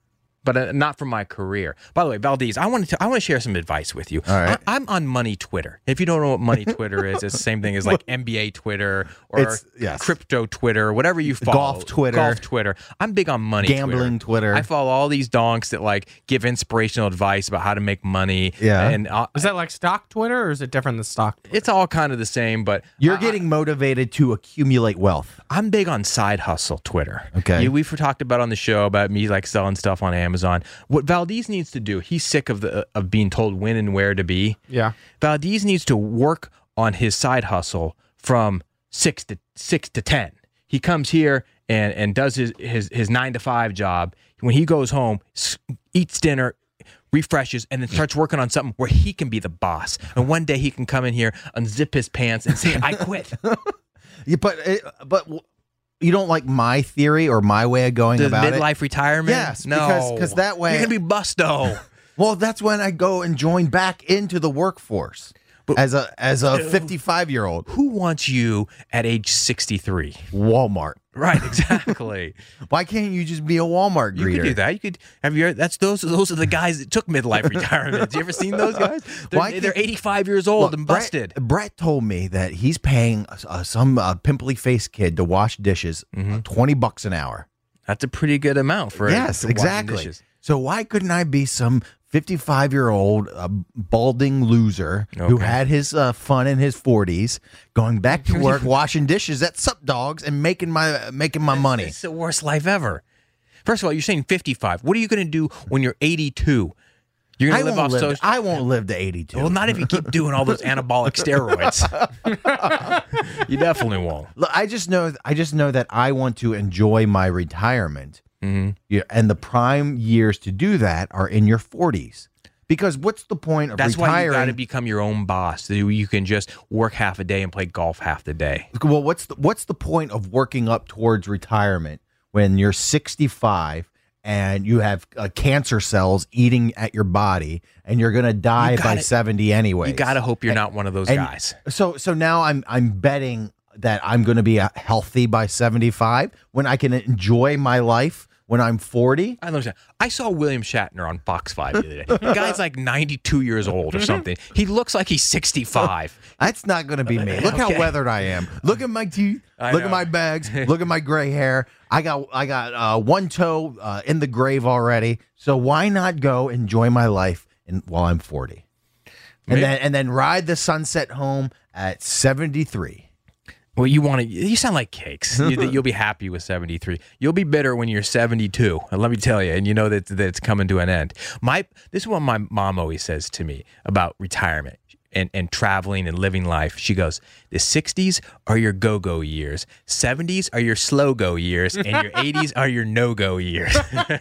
but not from my career. By the way, Valdez, I want to share some advice with you. All right. I'm on Money Twitter. If you don't know what Money Twitter is, it's the same thing as like NBA Twitter or It's- yes. crypto Twitter, whatever you follow. Golf Twitter. I'm big on money. Gambling Twitter. I follow all these donks that like give inspirational advice about how to make money. Yeah. and Is that like stock Twitter, or is it different than stock Twitter? it's all kind of the same. But You're getting motivated to accumulate wealth. I'm big on side hustle Twitter. Okay. We've talked about on the show about me like selling stuff on Amazon. What Valdez needs to do, he's sick of being told when and where to be. Yeah. Valdez needs to work on his side hustle from 6 to 10. He comes here and does his 9 to 5 job. When he goes home, eats dinner, refreshes, and then starts working on something where he can be the boss. And one day he can come in here, unzip his pants, and say, "I quit." Yeah, but you don't like my theory or my way of going The about midlife retirement? Yes, no. because that way- you're gonna be busto. Well, that's when I go and join back into the workforce as a 55-year-old. Who wants you at age 63? Walmart. Right, exactly. Why can't you just be a Walmart You greeter? could do that. You could have your. Those are the guys that took midlife retirement. You ever seen those guys? Why They're can't- 85 years old Look, and busted. Brett told me that he's paying some pimply faced kid to wash dishes $20 an hour. That's a pretty good amount for Yes, for washing exactly. dishes. So why couldn't I be some 55-year-old balding loser who Okay. had his fun in his 40s, going back to work, washing dishes at Sup Dogs, and making my money? It's the worst life ever. First of all, you're saying 55. What are you going to do when you're 82? You're going to live off social. I won't live to 82. Well, not if you keep doing all those anabolic steroids. You definitely won't. Look, I just know that I want to enjoy my retirement. Yeah, and the prime years to do that are in your 40s. Because what's the point of That's retiring? why you got to become your own boss. So you can just work half a day and play golf half the day. Well, what's the point of working up towards retirement when you're 65 and you have cancer cells eating at your body and you're going to die by 70 anyway. You got to hope you're not one of those guys. So now I'm betting that I'm going to be healthy by 75 when I can enjoy my life when I'm 40. I understand. I saw William Shatner on Fox 5 the other day. The guy's like 92 years old or something. He looks like he's 65. That's not going to be me. Look how weathered I am. Look at my teeth. Look at my bags. Look at my gray hair. I got one toe in the grave already. So why not go enjoy my life while I'm 40, and then ride the sunset home at 73. Well, you sound like cakes. You'll be happy with 73. You'll be bitter when you're 72. And let me tell you, and you know that it's coming to an end. This is what my mom always says to me about retirement and traveling and living life. She goes, the 60s are your go-go years. 70s are your slow-go years. And your 80s are your no-go years.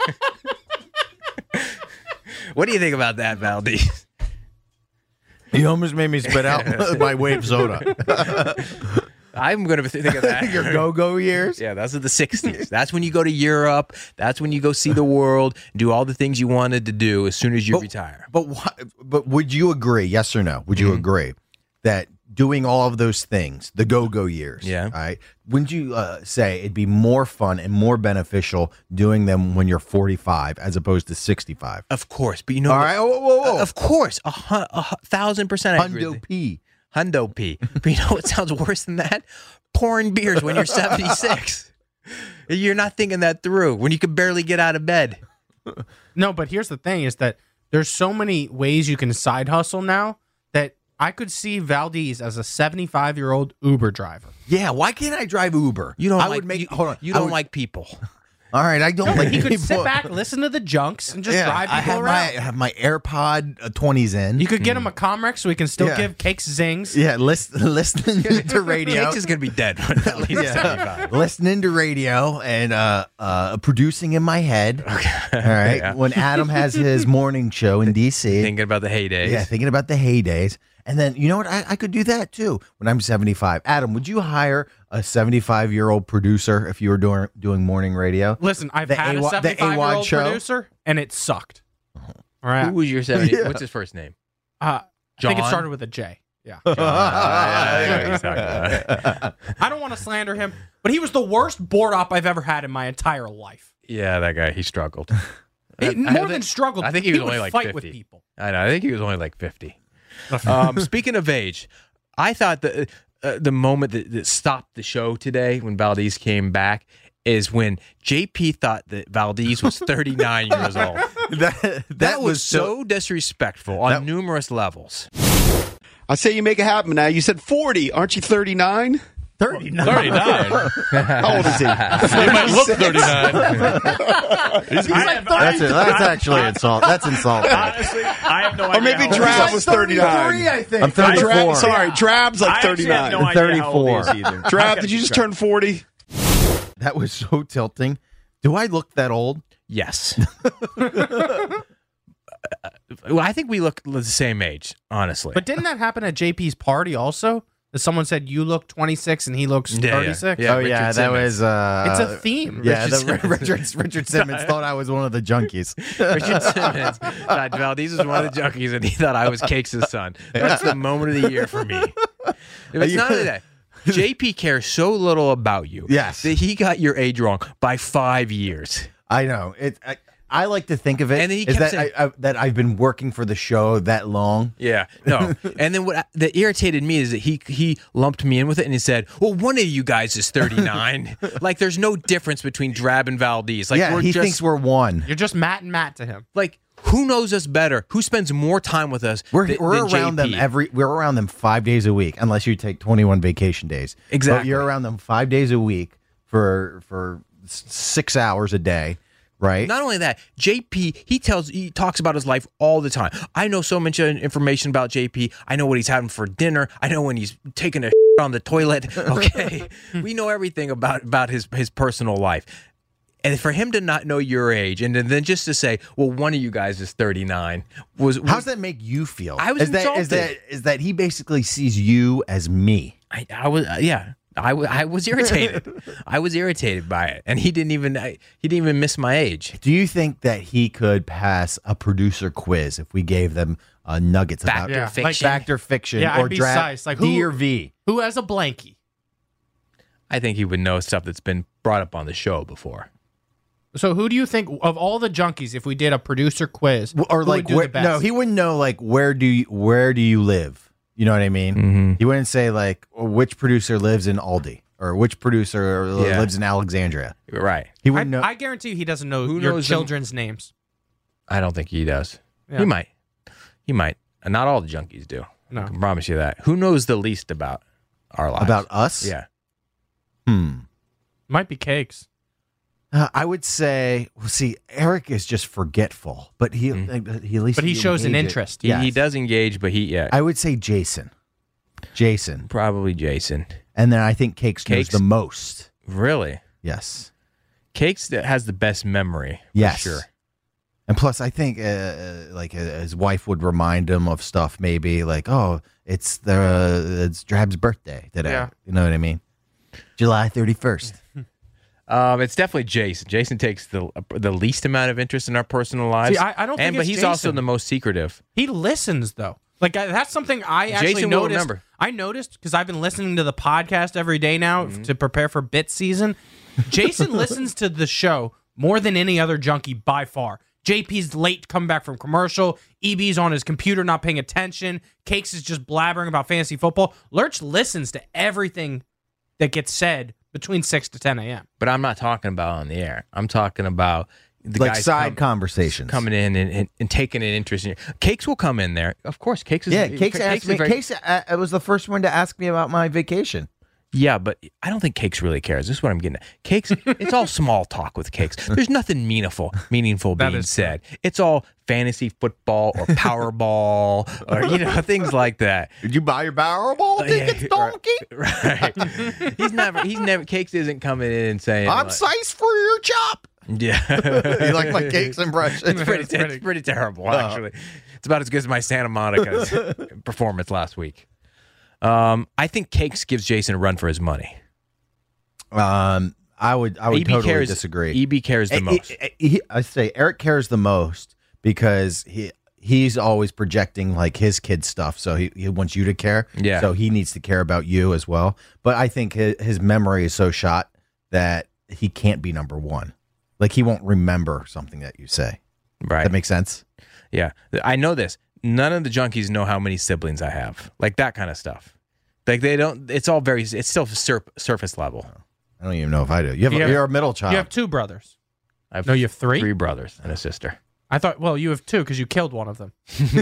What do you think about that, Valdez? You almost made me spit out my wave soda. I'm going to think of that. Your go-go years? Yeah, those are the 60s. That's when you go to Europe. That's when you go see the world, do all the things you wanted to do as soon as you retire. But would you agree, yes or no, would you agree that doing all of those things, the go-go years, all right, wouldn't you say it'd be more fun and more beneficial doing them when you're 45 as opposed to 65? Of course. But you know, all right, whoa. Of course, 1,000% I agree. Hundo P. But you know what sounds worse than that? Pouring beers when you're 76. You're not thinking that through when you can barely get out of bed. No, but here's the thing is that there's so many ways you can side hustle now that I could see Valdez as a 75-year-old Uber driver. Yeah, why can't I drive Uber? You don't like people. All right, I don't like He could people. sit back, listen to the junks, and just drive people around. I have my AirPod 20s in. You could get him a Comrex so he can still give Cakes zings. Yeah, listening to radio. Cakes is going to be dead when Valdez is 75. Listening to radio and producing in my head. Okay. All right. Yeah. When Adam has his morning show in D.C. Thinking about the heydays. Yeah, thinking about the heydays. And then, you know what? I could do that, too, when I'm 75. Adam, would you hire a 75-year-old producer if you were doing morning radio? Listen, I've had a 75-year-old producer, and it sucked. All right. Who was your 70? Yeah. What's his first name? I think it started with a J. Yeah. I don't want to slander him, but he was the worst board op I've ever had in my entire life. Yeah, that guy, he struggled. More than struggled. I think he was only like fight 50. With people. I know. I think he was only like 50. Speaking of age, I thought that the moment that stopped the show today when Valdez came back is when JP thought that Valdez was 39 years old. That was so disrespectful on numerous levels. I say you make it happen now. You said 40. Aren't you 39? 39. How old is he? He might look 39. That's actually insult. That's insulting. Honestly, I have no idea. Or maybe Drab was 39. I think. I'm 34. Sorry, Drab's like 39. No 34. Drab, did you just turn 40? That was so tilting. Do I look that old? Yes. Well, I think we look the same age, honestly. But didn't that happen at JP's party also? That someone said you look 26 and he looks 36? Yeah, Richard Simmons. That was... it's a theme. Yeah, Richard Simmons thought I was one of the junkies. Richard Simmons thought Valdez was one of the junkies, and he thought I was Cakes' son. That's the moment of the year for me. It's not only that. JP cares so little about you that he got your age wrong by 5 years. I know. I like to think of it that I've been working for the show that long. Yeah, no. And then what that irritated me is that he lumped me in with it and he said, well, one of you guys is 39. Like, there's no difference between Drab and Valdez. Like, he thinks we're one. You're just Matt and Matt to him. Like, who knows us better? Who spends more time with us We're than around JP? We're around them 5 days a week, unless you take 21 vacation days. Exactly. But you're around them 5 days a week for 6 hours a day. Right. Not only that, JP, he talks about his life all the time. I know so much information about JP. I know what he's having for dinner. I know when he's taking a on the toilet. Okay. We know everything about his personal life. And for him to not know your age and then just to say, well, one of you guys is 39 was how's that make you feel? I was insulted. Is that he basically sees you as me? I was yeah. I was irritated. I was irritated by it, and he didn't even miss my age. Do you think that he could pass a producer quiz if we gave them nuggets Fact about or fiction? fact or fiction, Yeah, or I'd be draft sized. Like, D who- or V? Who has a blankie? I think he would know stuff that's been brought up on the show before. So who do you think of all the junkies? If we did a producer quiz, Or who like would do where? the best? No, he wouldn't know like where do you live? You know what I mean? Mm-hmm. He wouldn't say like which producer lives in Aldi or which producer Yeah. lives in Alexandria. Right. He wouldn't know. I guarantee you he doesn't know Who your knows them? children's names. I don't think he does. Yeah. He might. He might. And not all the junkies do. No. I can promise you that. Who knows the least about our lives? About us? Yeah. Might be Cakes. I would say. Well, see, Eric is just forgetful, but he at least. But he shows an engages. interest. He, Yes. he does engage, but yeah. I would say Jason, Probably Jason. and then I think Cakes knows Cakes? the most. Really? Yes. Cakes that has the best memory. For Yes. sure. And plus, I think like his wife would remind him of stuff. Maybe like, oh, it's Drab's birthday today. Yeah. You know what I mean? July 31st. It's definitely Jason. Jason takes the least amount of interest in our personal lives. See, I don't think but it's he's also Jason. the most secretive. He listens though. Like that's something I actually Jason will noticed. remember. I noticed because I've been listening to the podcast every day now Mm-hmm. to prepare for bit season. Jason listens to the show more than any other junkie by far. JP's late coming back from commercial. EB's on his computer not paying attention. Cakes is just blabbering about fantasy football. Lurch listens to everything that gets said between 6 to 10 a.m. But I'm not talking about on the air. I'm talking about the Like guys side conversations. coming in and taking an interest in you. Cakes will come in there. Of course, Cakes is Yeah, Cakes asked is me. very- Cakes was the first one to ask me about my vacation. Yeah, but I don't think Cakes really cares. This is what I'm getting at. Cakes, it's all small talk with Cakes. There's nothing meaningful That being is said. It's all fantasy football or Powerball or things like that. Did you buy your Powerball tickets, donkey? Right. He's never Cakes isn't coming in and saying I'm like, sized for your chop. Yeah. You like my Cakes impression? It's pretty terrible, actually. It's about as good as my Santa Monica's performance last week. I think Cakes gives Jason a run for his money. I would totally disagree. EB cares the most. I say Eric cares the most because he's always projecting like his kid stuff, so he wants you to care. Yeah. So he needs to care about you as well. But I think his memory is so shot that he can't be number one. Like he won't remember something that you say. Right. That makes sense. Yeah. I know this. None of the junkies know how many siblings I have. Like that kind of stuff. Like they don't. It's all very. It's still surface level. I don't even know if I do. You're a middle child. You have 2 brothers. I have No, you have 3? 3 brothers and a sister. I thought, well, you have 2 because you killed one of them.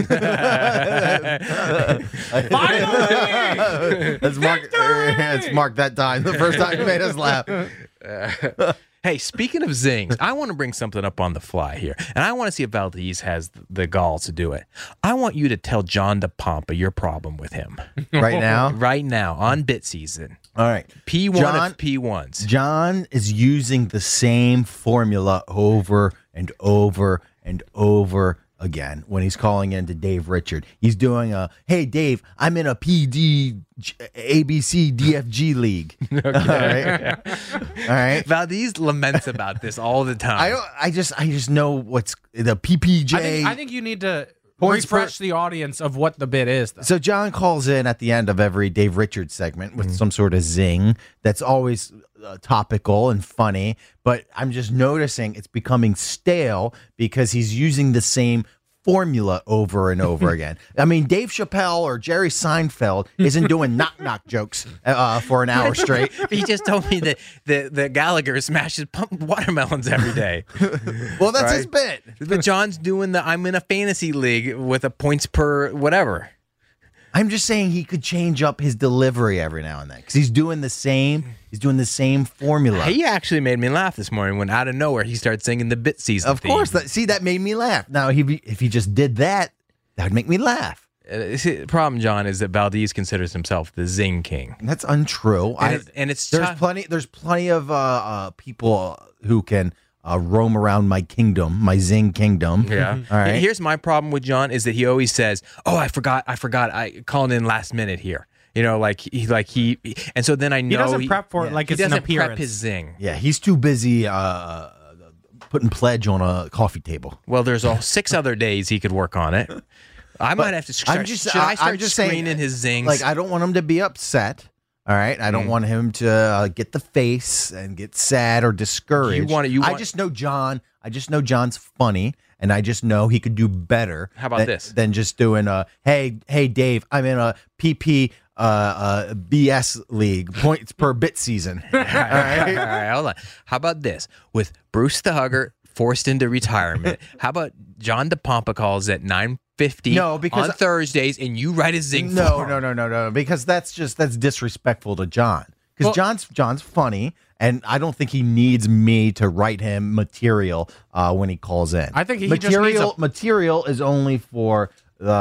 Let's mark that time. The first time you made us laugh. Hey, speaking of zings, I want to bring something up on the fly here, and I want to see if Valdez has the gall to do it. I want you to tell John DePompa your problem with him Right now? right now on bit season. All right. P1 John- of P1s. John is using the same formula over and over and over again when he's calling into Dave Richard. He's doing hey, Dave, I'm in a PD ABC DFG league. All right. All right. Valdez laments about this all the time. I just know what's the PPJ. I think you need to Points refresh the audience of what the bit is. Though. So John calls in at the end of every Dave Richards segment with some sort of zing that's always topical and funny, but I'm just noticing it's becoming stale because he's using the same formula over and over again. I mean, Dave Chappelle or Jerry Seinfeld isn't doing knock-knock jokes for an hour straight. He just told me that the Gallagher smashes watermelons every day. Well, that's Right. his bit. But John's doing I'm in a fantasy league with a points per whatever. I'm just saying he could change up his delivery every now and then because he's doing the same formula. He actually made me laugh this morning when out of nowhere he started singing the bit season Of theme. course, that made me laugh. Now, if he just did that, that would make me laugh. See, the problem, John, is that Valdez considers himself the zing king. That's untrue. It's There's tough. plenty of people who can roam around my kingdom, my zing kingdom. Yeah. All right. Here's my problem with John is that he always says, "Oh, I forgot. I calling in last minute here." You know, and so then I know He doesn't prep for it like he it's an doesn't appearance. prep his zing. Yeah, he's too busy putting pledge on a coffee table. Well, there's all 6 other days he could work on it. I might have to start. Should I start screening his zings? Like, I don't want him to be upset. All right, I don't want him to get the face and get sad or discouraged. I just know John. I just know John's funny, and I just know he could do better. How about this? Than just doing hey Dave, I'm in a PP BS league, points per bit season. All right, hold on. How about this? With Bruce the Hugger forced into retirement, how about John DePompa calls at 9:50 on Thursdays, and you write a zing for him? No, because that's disrespectful to John. Because John's funny, and I don't think he needs me to write him material when he calls in. I think he material is only for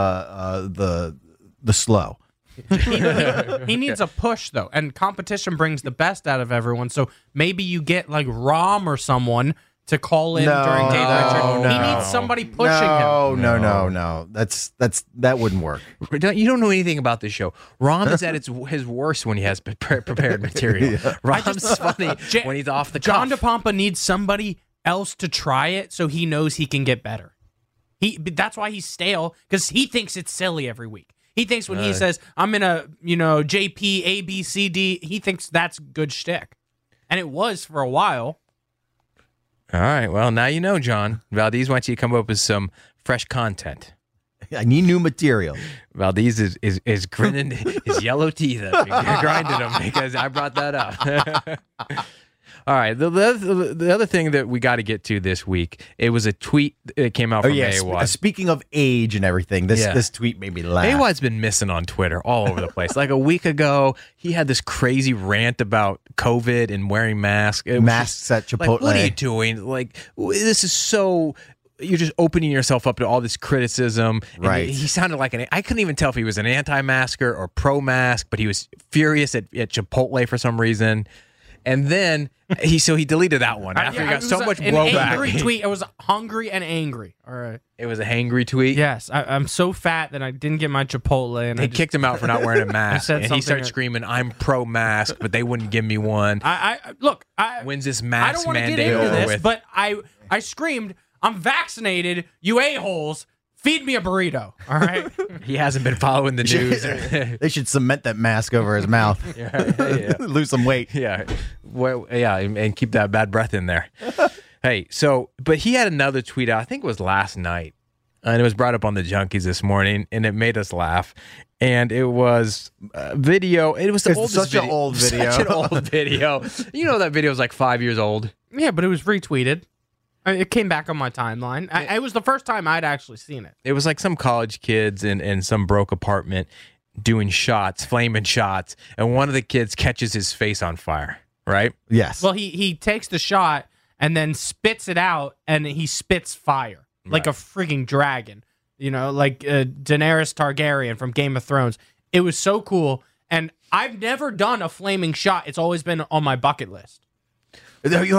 the slow. He needs a push, though, and competition brings the best out of everyone. So maybe you get like Rom or someone to call in during Dave Richard. He needs somebody pushing him. No. That wouldn't work. You don't know anything about this show. Rom is at his worst when he has prepared material. Rom's funny when he's off the cuff. John DePompa needs somebody else to try it so he knows he can get better. That's why he's stale, because he thinks it's silly every week. He thinks when he says, I'm in a, JP, A, B, C, D, he thinks that's good shtick. And it was for a while. All right. Well, now you know, John. Valdez wants you to come up with some fresh content. I need new material. Valdez is grinning his yellow teeth up. You're grinding them because I brought that up. All right. The other thing that we got to get to this week, it was a tweet that came out from AWOD. Speaking of age and everything, this tweet made me laugh. AWOD's been missing on Twitter all over the place. Like a week ago, he had this crazy rant about COVID and wearing masks. Masks at Chipotle. Like, what are you doing? Like, this is so... You're just opening yourself up to all this criticism. Right. He sounded like I couldn't even tell if he was an anti-masker or pro-mask, but he was furious at Chipotle for some reason. And then he deleted that one after he got so much blowback. An angry tweet. I was hungry and angry. All right. It was a hangry tweet. Yes, I'm so fat that I didn't get my Chipotle, and they kicked him out for not wearing a mask. And he started screaming, "I'm pro-mask," but they wouldn't give me one. When's this mask mandate? I don't want to get into this, but I screamed, "I'm vaccinated, you a-holes. Feed me a burrito." All right. He hasn't been following the news. They should cement that mask over his mouth. Yeah. Lose some weight. Yeah. Well, yeah, and keep that bad breath in there. Hey, but he had another tweet out, I think it was last night, and it was brought up on the Junkies this morning, and it made us laugh. And it was a video. It was the oldest such video. An old video. Such an old video. You know that video was like 5 years old. Yeah, but it was retweeted. It came back on my timeline. It was the first time I'd actually seen it. It was like some college kids in some broke apartment doing shots, flaming shots, and one of the kids catches his face on fire, right? Yes. Well, he takes the shot and then spits it out, and he spits fire like a freaking dragon, like Daenerys Targaryen from Game of Thrones. It was so cool, and I've never done a flaming shot. It's always been on my bucket list. I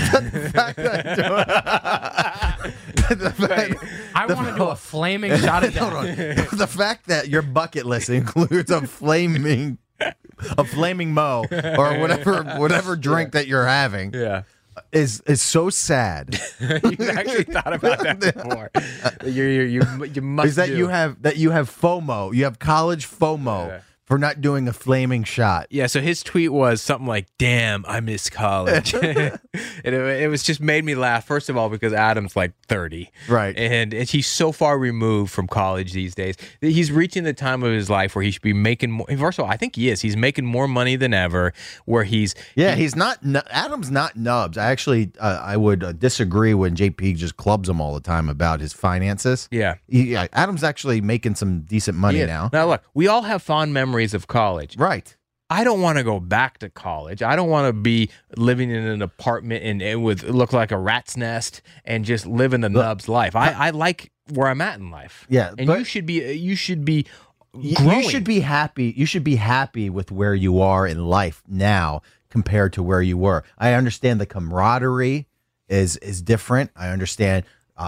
want to do a flaming shot at that. The fact that your bucket list includes a flaming mo or whatever drink that you're having, is so sad. You actually thought about that before. You must. Is that you have FOMO? You have college FOMO. Yeah. For not doing a flaming shot. Yeah, so his tweet was something like, "Damn, I miss college." And it was just made me laugh, first of all, because Adam's like 30. Right. And he's so far removed from college these days. He's reaching the time of his life where he should be making more. First of all, I think he is. He's making more money than ever, where he's not, Adam's not nubs. I actually, I would disagree when JP just clubs him all the time about his finances. Yeah. Adam's actually making some decent money now. Now, look, we all have fond memories of college. Right. I don't want to go back to college. I don't want to be living in an apartment and it would look like a rat's nest and just living the nubs life. I like where I'm at in life. Yeah. And you should be growing. You should be happy. You should be happy with where you are in life now compared to where you were. I understand the camaraderie is different. I understand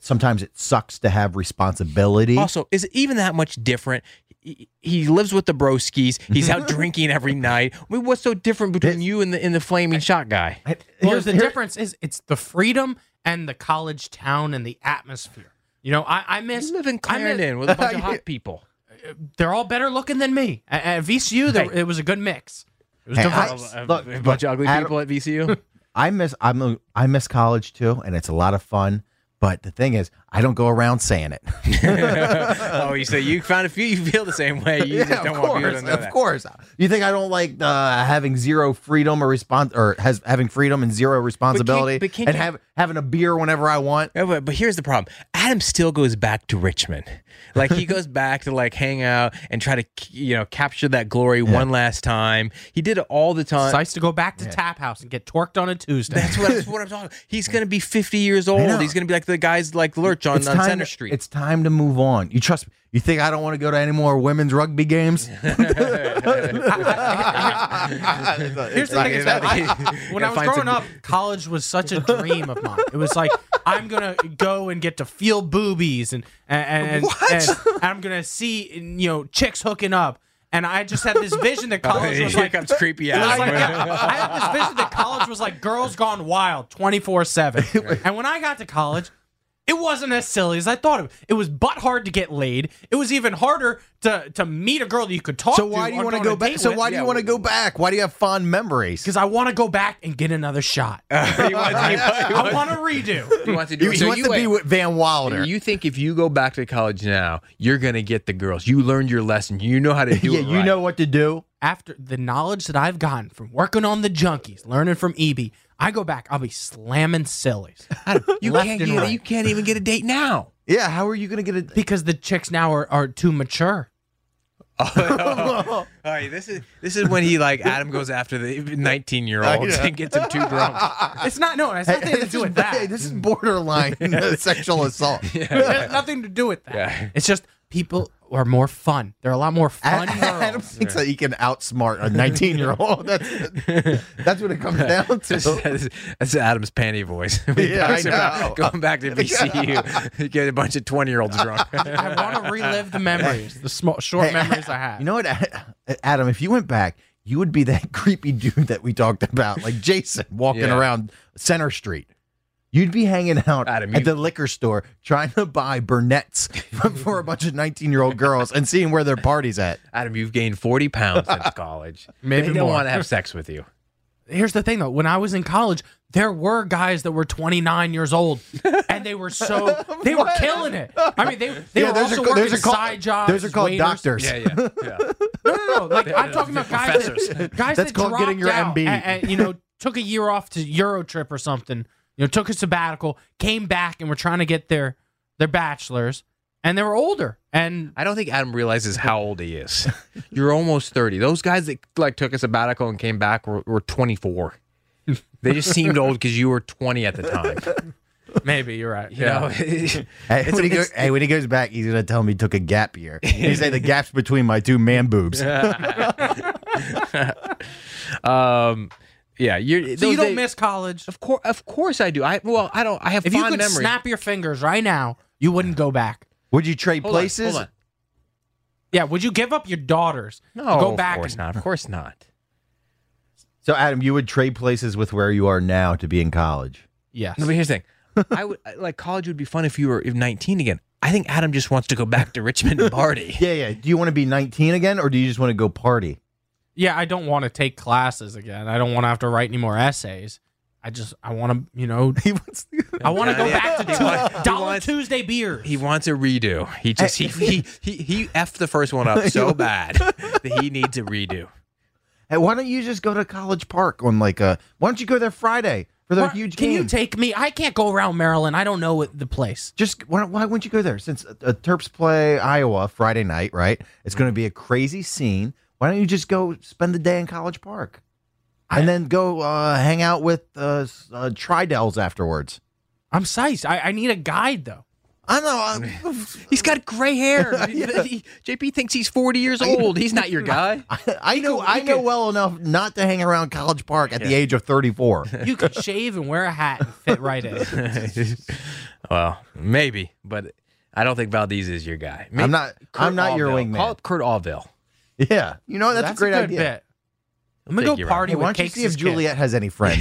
sometimes it sucks to have responsibility. Also, is it even that much different? He lives with the broskies. He's out drinking every night. I mean, what's so different between you and the flaming shot guy? Well, the difference is it's the freedom and the college town and the atmosphere. You know, I miss. You live in Clarendon with a bunch of hot people. They're all better looking than me. At VCU, it was a good mix. It was diverse. A bunch of ugly people at VCU. I miss college too, and it's a lot of fun. But the thing is, I don't go around saying it. Oh, so you found a few. You feel the same way. You just don't want people to know that. Of course. You think I don't like having zero freedom or having freedom and zero responsibility, and having a beer whenever I want? Yeah, but here's the problem. Adam still goes back to Richmond. Like he goes back to like hang out and try to capture that glory one last time. He did it all the time. It's nice to go back to Tap House and get torqued on a Tuesday. That's what I'm talking about. He's going to be 50 years old. He's going to be like the guys like Lurch on Center Street. It's time to move on. You trust me? You think I don't want to go to any more women's rugby games? Here's the thing is that when I was growing up, college was such a dream of mine. It was like, I'm going to go and get to feel boobies and I'm going to see, chicks hooking up. And I just had this vision that college was here comes creepy ass. I had this vision that college was like Girls Gone Wild 24/7. And when I got to college, it wasn't as silly as I thought it was butt hard to get laid. It was even harder to meet a girl that you could talk to. So why do you want to go back? So why do you want to go back? Why do you have fond memories? Because I want to go back and get another shot. I want to redo. He wants to He wants to be with Van Wilder. You think if you go back to college now, you're going to get the girls. You learned your lesson. You know how to do it right. You know what to do. After the knowledge that I've gotten from working on the junkies, learning from EB, I go back, I'll be slamming sillies. You can't even get a date now. Yeah, how are you going to get it? Because the chicks now are too mature. All right, this is when he Adam goes after the 19-year-olds and gets him too drunk. It's not it's nothing to do with that. This is borderline sexual assault. It has nothing to do with that. Yeah. It's just people are more fun. They're a lot more fun girls. Adam thinks that he can outsmart a 19-year-old. That's what it comes down to. That's Adam's panty voice. Yeah, I know. Going back to VCU, get a bunch of 20-year-olds drunk. I want to relive the memories, the short memories I have. You know what, Adam? If you went back, you would be that creepy dude that we talked about, like Jason walking around Center Street. You'd be hanging out at the liquor store trying to buy Burnett's for a bunch of 19-year-old girls and seeing where their party's at. Adam, you've gained 40 pounds since college. Maybe they don't more. want to have sex with you. Here's the thing, though. When I was in college, there were guys that were 29 years old, and they were killing it. I mean, they were also working side jobs. Those are called waiters. doctors. Yeah. No. Like I'm talking about guys That's that called getting your dropped MB. out and took a year off to Eurotrip or something. Took a sabbatical, came back, and were trying to get their bachelors, and they were older. And I don't think Adam realizes how old he is. You're almost 30. Those guys that took a sabbatical and came back were 24. They just seemed old because you were 20 at the time. Maybe you're right. You know? When he goes back, he's gonna tell me he took a gap year. He say the gap's between my two man boobs. Yeah, you don't miss college. Of course I do. I don't. I have if fond you could memories. snap your fingers right now, you wouldn't go back. Would you trade places? Hold on. Yeah, would you give up your daughters? No, go back. Of course not. Of course not. So, Adam, you would trade places with where you are now to be in college? Yes. No, but here's the thing. I would college would be fun if you were 19 again. I think Adam just wants to go back to Richmond and party. Yeah. Do you want to be 19 again, or do you just want to go party? Yeah, I don't want to take classes again. I don't want to have to write any more essays. I want to, I want to go back to Dollar Tuesday beers. He wants a redo. He effed the first one up so bad that he needs a redo. Hey, why don't you just go to College Park on why don't you go there Friday for the huge game? Can you take me? I can't go around Maryland. I don't know the place. Just why wouldn't you go there? Since Terps play Iowa Friday night, right? It's going to be a crazy scene. Why don't you just go spend the day in College Park? And then go hang out with Tridells afterwards. I'm psyched. I need a guide, though. I know. He's got gray hair. JP thinks he's 40 years old. He's not your guy. I know well enough not to hang around College Park at the age of 34. You could shave and wear a hat and fit right in. Well, maybe, but I don't think Valdez is your guy. Maybe I'm not your Allville. wingman. Call it Kurt Allville. Yeah. You know, that's a great good idea. bit. I'm Take gonna you go around. party Hey, why with don't you Cakes' see if kid. Juliet has any friends?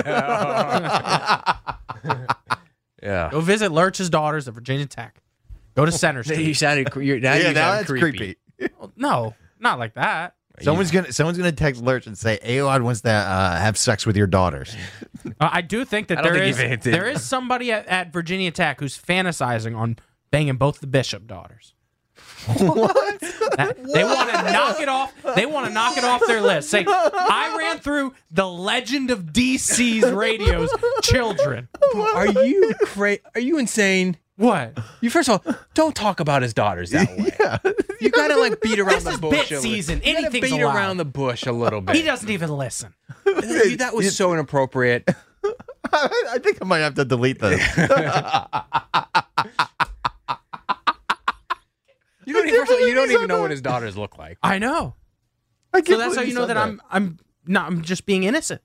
Yeah. Go visit Lurch's daughters at Virginia Tech. Go to Center You Street. sounded now Yeah, you now sound that's creepy. No, not like that. Someone's gonna text Lurch and say Aod wants to have sex with your daughters. I do think that I don't there think is you've hinted. there is somebody at Virginia Tech who's fantasizing on banging both the Bishop daughters. What? They want to knock it off. They want to knock it off their list. Say, I ran through the legend of DC's radio's children. Are you Are you insane? What? You first of all, don't talk about his daughters that way. Yeah. You gotta like beat around This the is bush. bit a little. season. You gotta Anything's beat allowed. around the bush a little bit. He doesn't even listen. That was so inappropriate. I think I might have to delete this. You don't even know what his daughters look like. I know. I So can't that's how believe you know said that I'm just being innocent.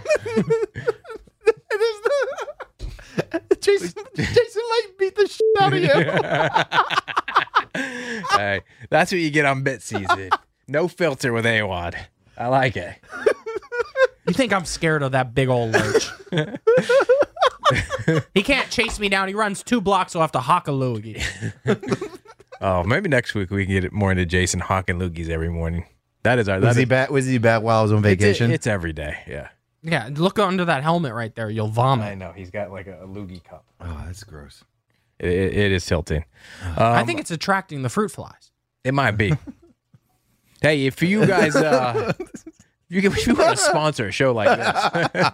Jason Light beat the shit out of you. Hey, that's what you get on bit season. No filter with AWOD. I like it. You think I'm scared of that big old Lurch? He can't chase me down. He runs 2 blocks, so I have to hock a loogie. Oh, maybe next week we can get more into Jason hawking loogies every morning. That is our. Was he back while I was on vacation? It's every day. Yeah. Yeah, look under that helmet right there. You'll I vomit. know. He's got like a loogie cup. Oh, that's gross. It is tilting. I think it's attracting the fruit flies. It might be. Hey, if you guys, if you want to sponsor a show like this,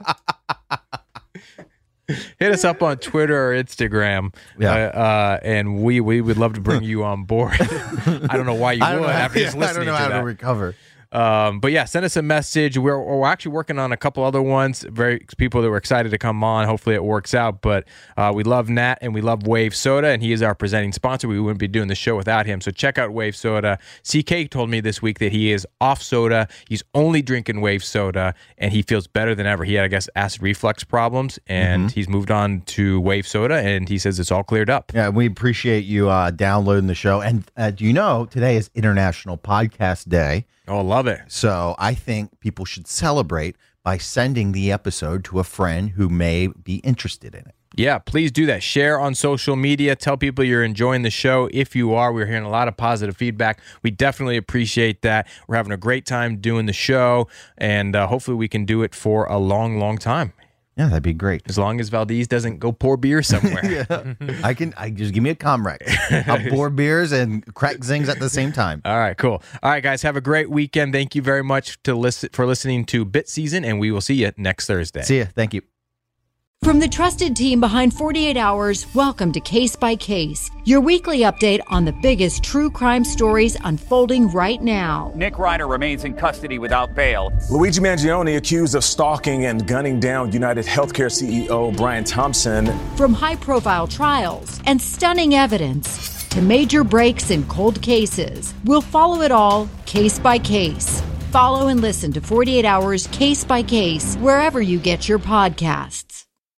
hit us up on Twitter or Instagram. Yeah. And we would love to bring you on board. I don't know why you would after just I listening don't know to how that. to recover. But yeah, send us a message. We're actually working on a couple other ones. Very people that were excited to come on. Hopefully it works out. But we love Nat and we love Wave Soda, and he is our presenting sponsor. We wouldn't be doing the show without him. So check out Wave Soda. CK told me this week that he is off soda. He's only drinking Wave Soda, and he feels better than ever. He had, I guess, acid reflux problems, and he's moved on to Wave Soda, and he says it's all cleared up. Yeah, we appreciate you downloading the show. And do you know today is International Podcast Day? Oh, love it. So I think people should celebrate by sending the episode to a friend who may be interested in it. Yeah, please do that. Share on social media. Tell people you're enjoying the show. If you are, we're hearing a lot of positive feedback. We definitely appreciate that. We're having a great time doing the show, and hopefully we can do it for a long, long time. Yeah, that'd be great. As long as Valdez doesn't go pour beer somewhere. I just give me a Comrex. I'll pour beers and crack zings at the same time. All right, cool. All right, guys, have a great weekend. Thank you very much for listening to Bit Season, and we will see you next Thursday. See ya. Thank you. From the trusted team behind 48 Hours, welcome to Case by Case, your weekly update on the biggest true crime stories unfolding right now. Nick Ryder remains in custody without bail. Luigi Mangione accused of stalking and gunning down United Healthcare CEO Brian Thompson. From high-profile trials and stunning evidence to major breaks in cold cases, we'll follow it all case by case. Follow and listen to 48 Hours Case by Case wherever you get your podcasts.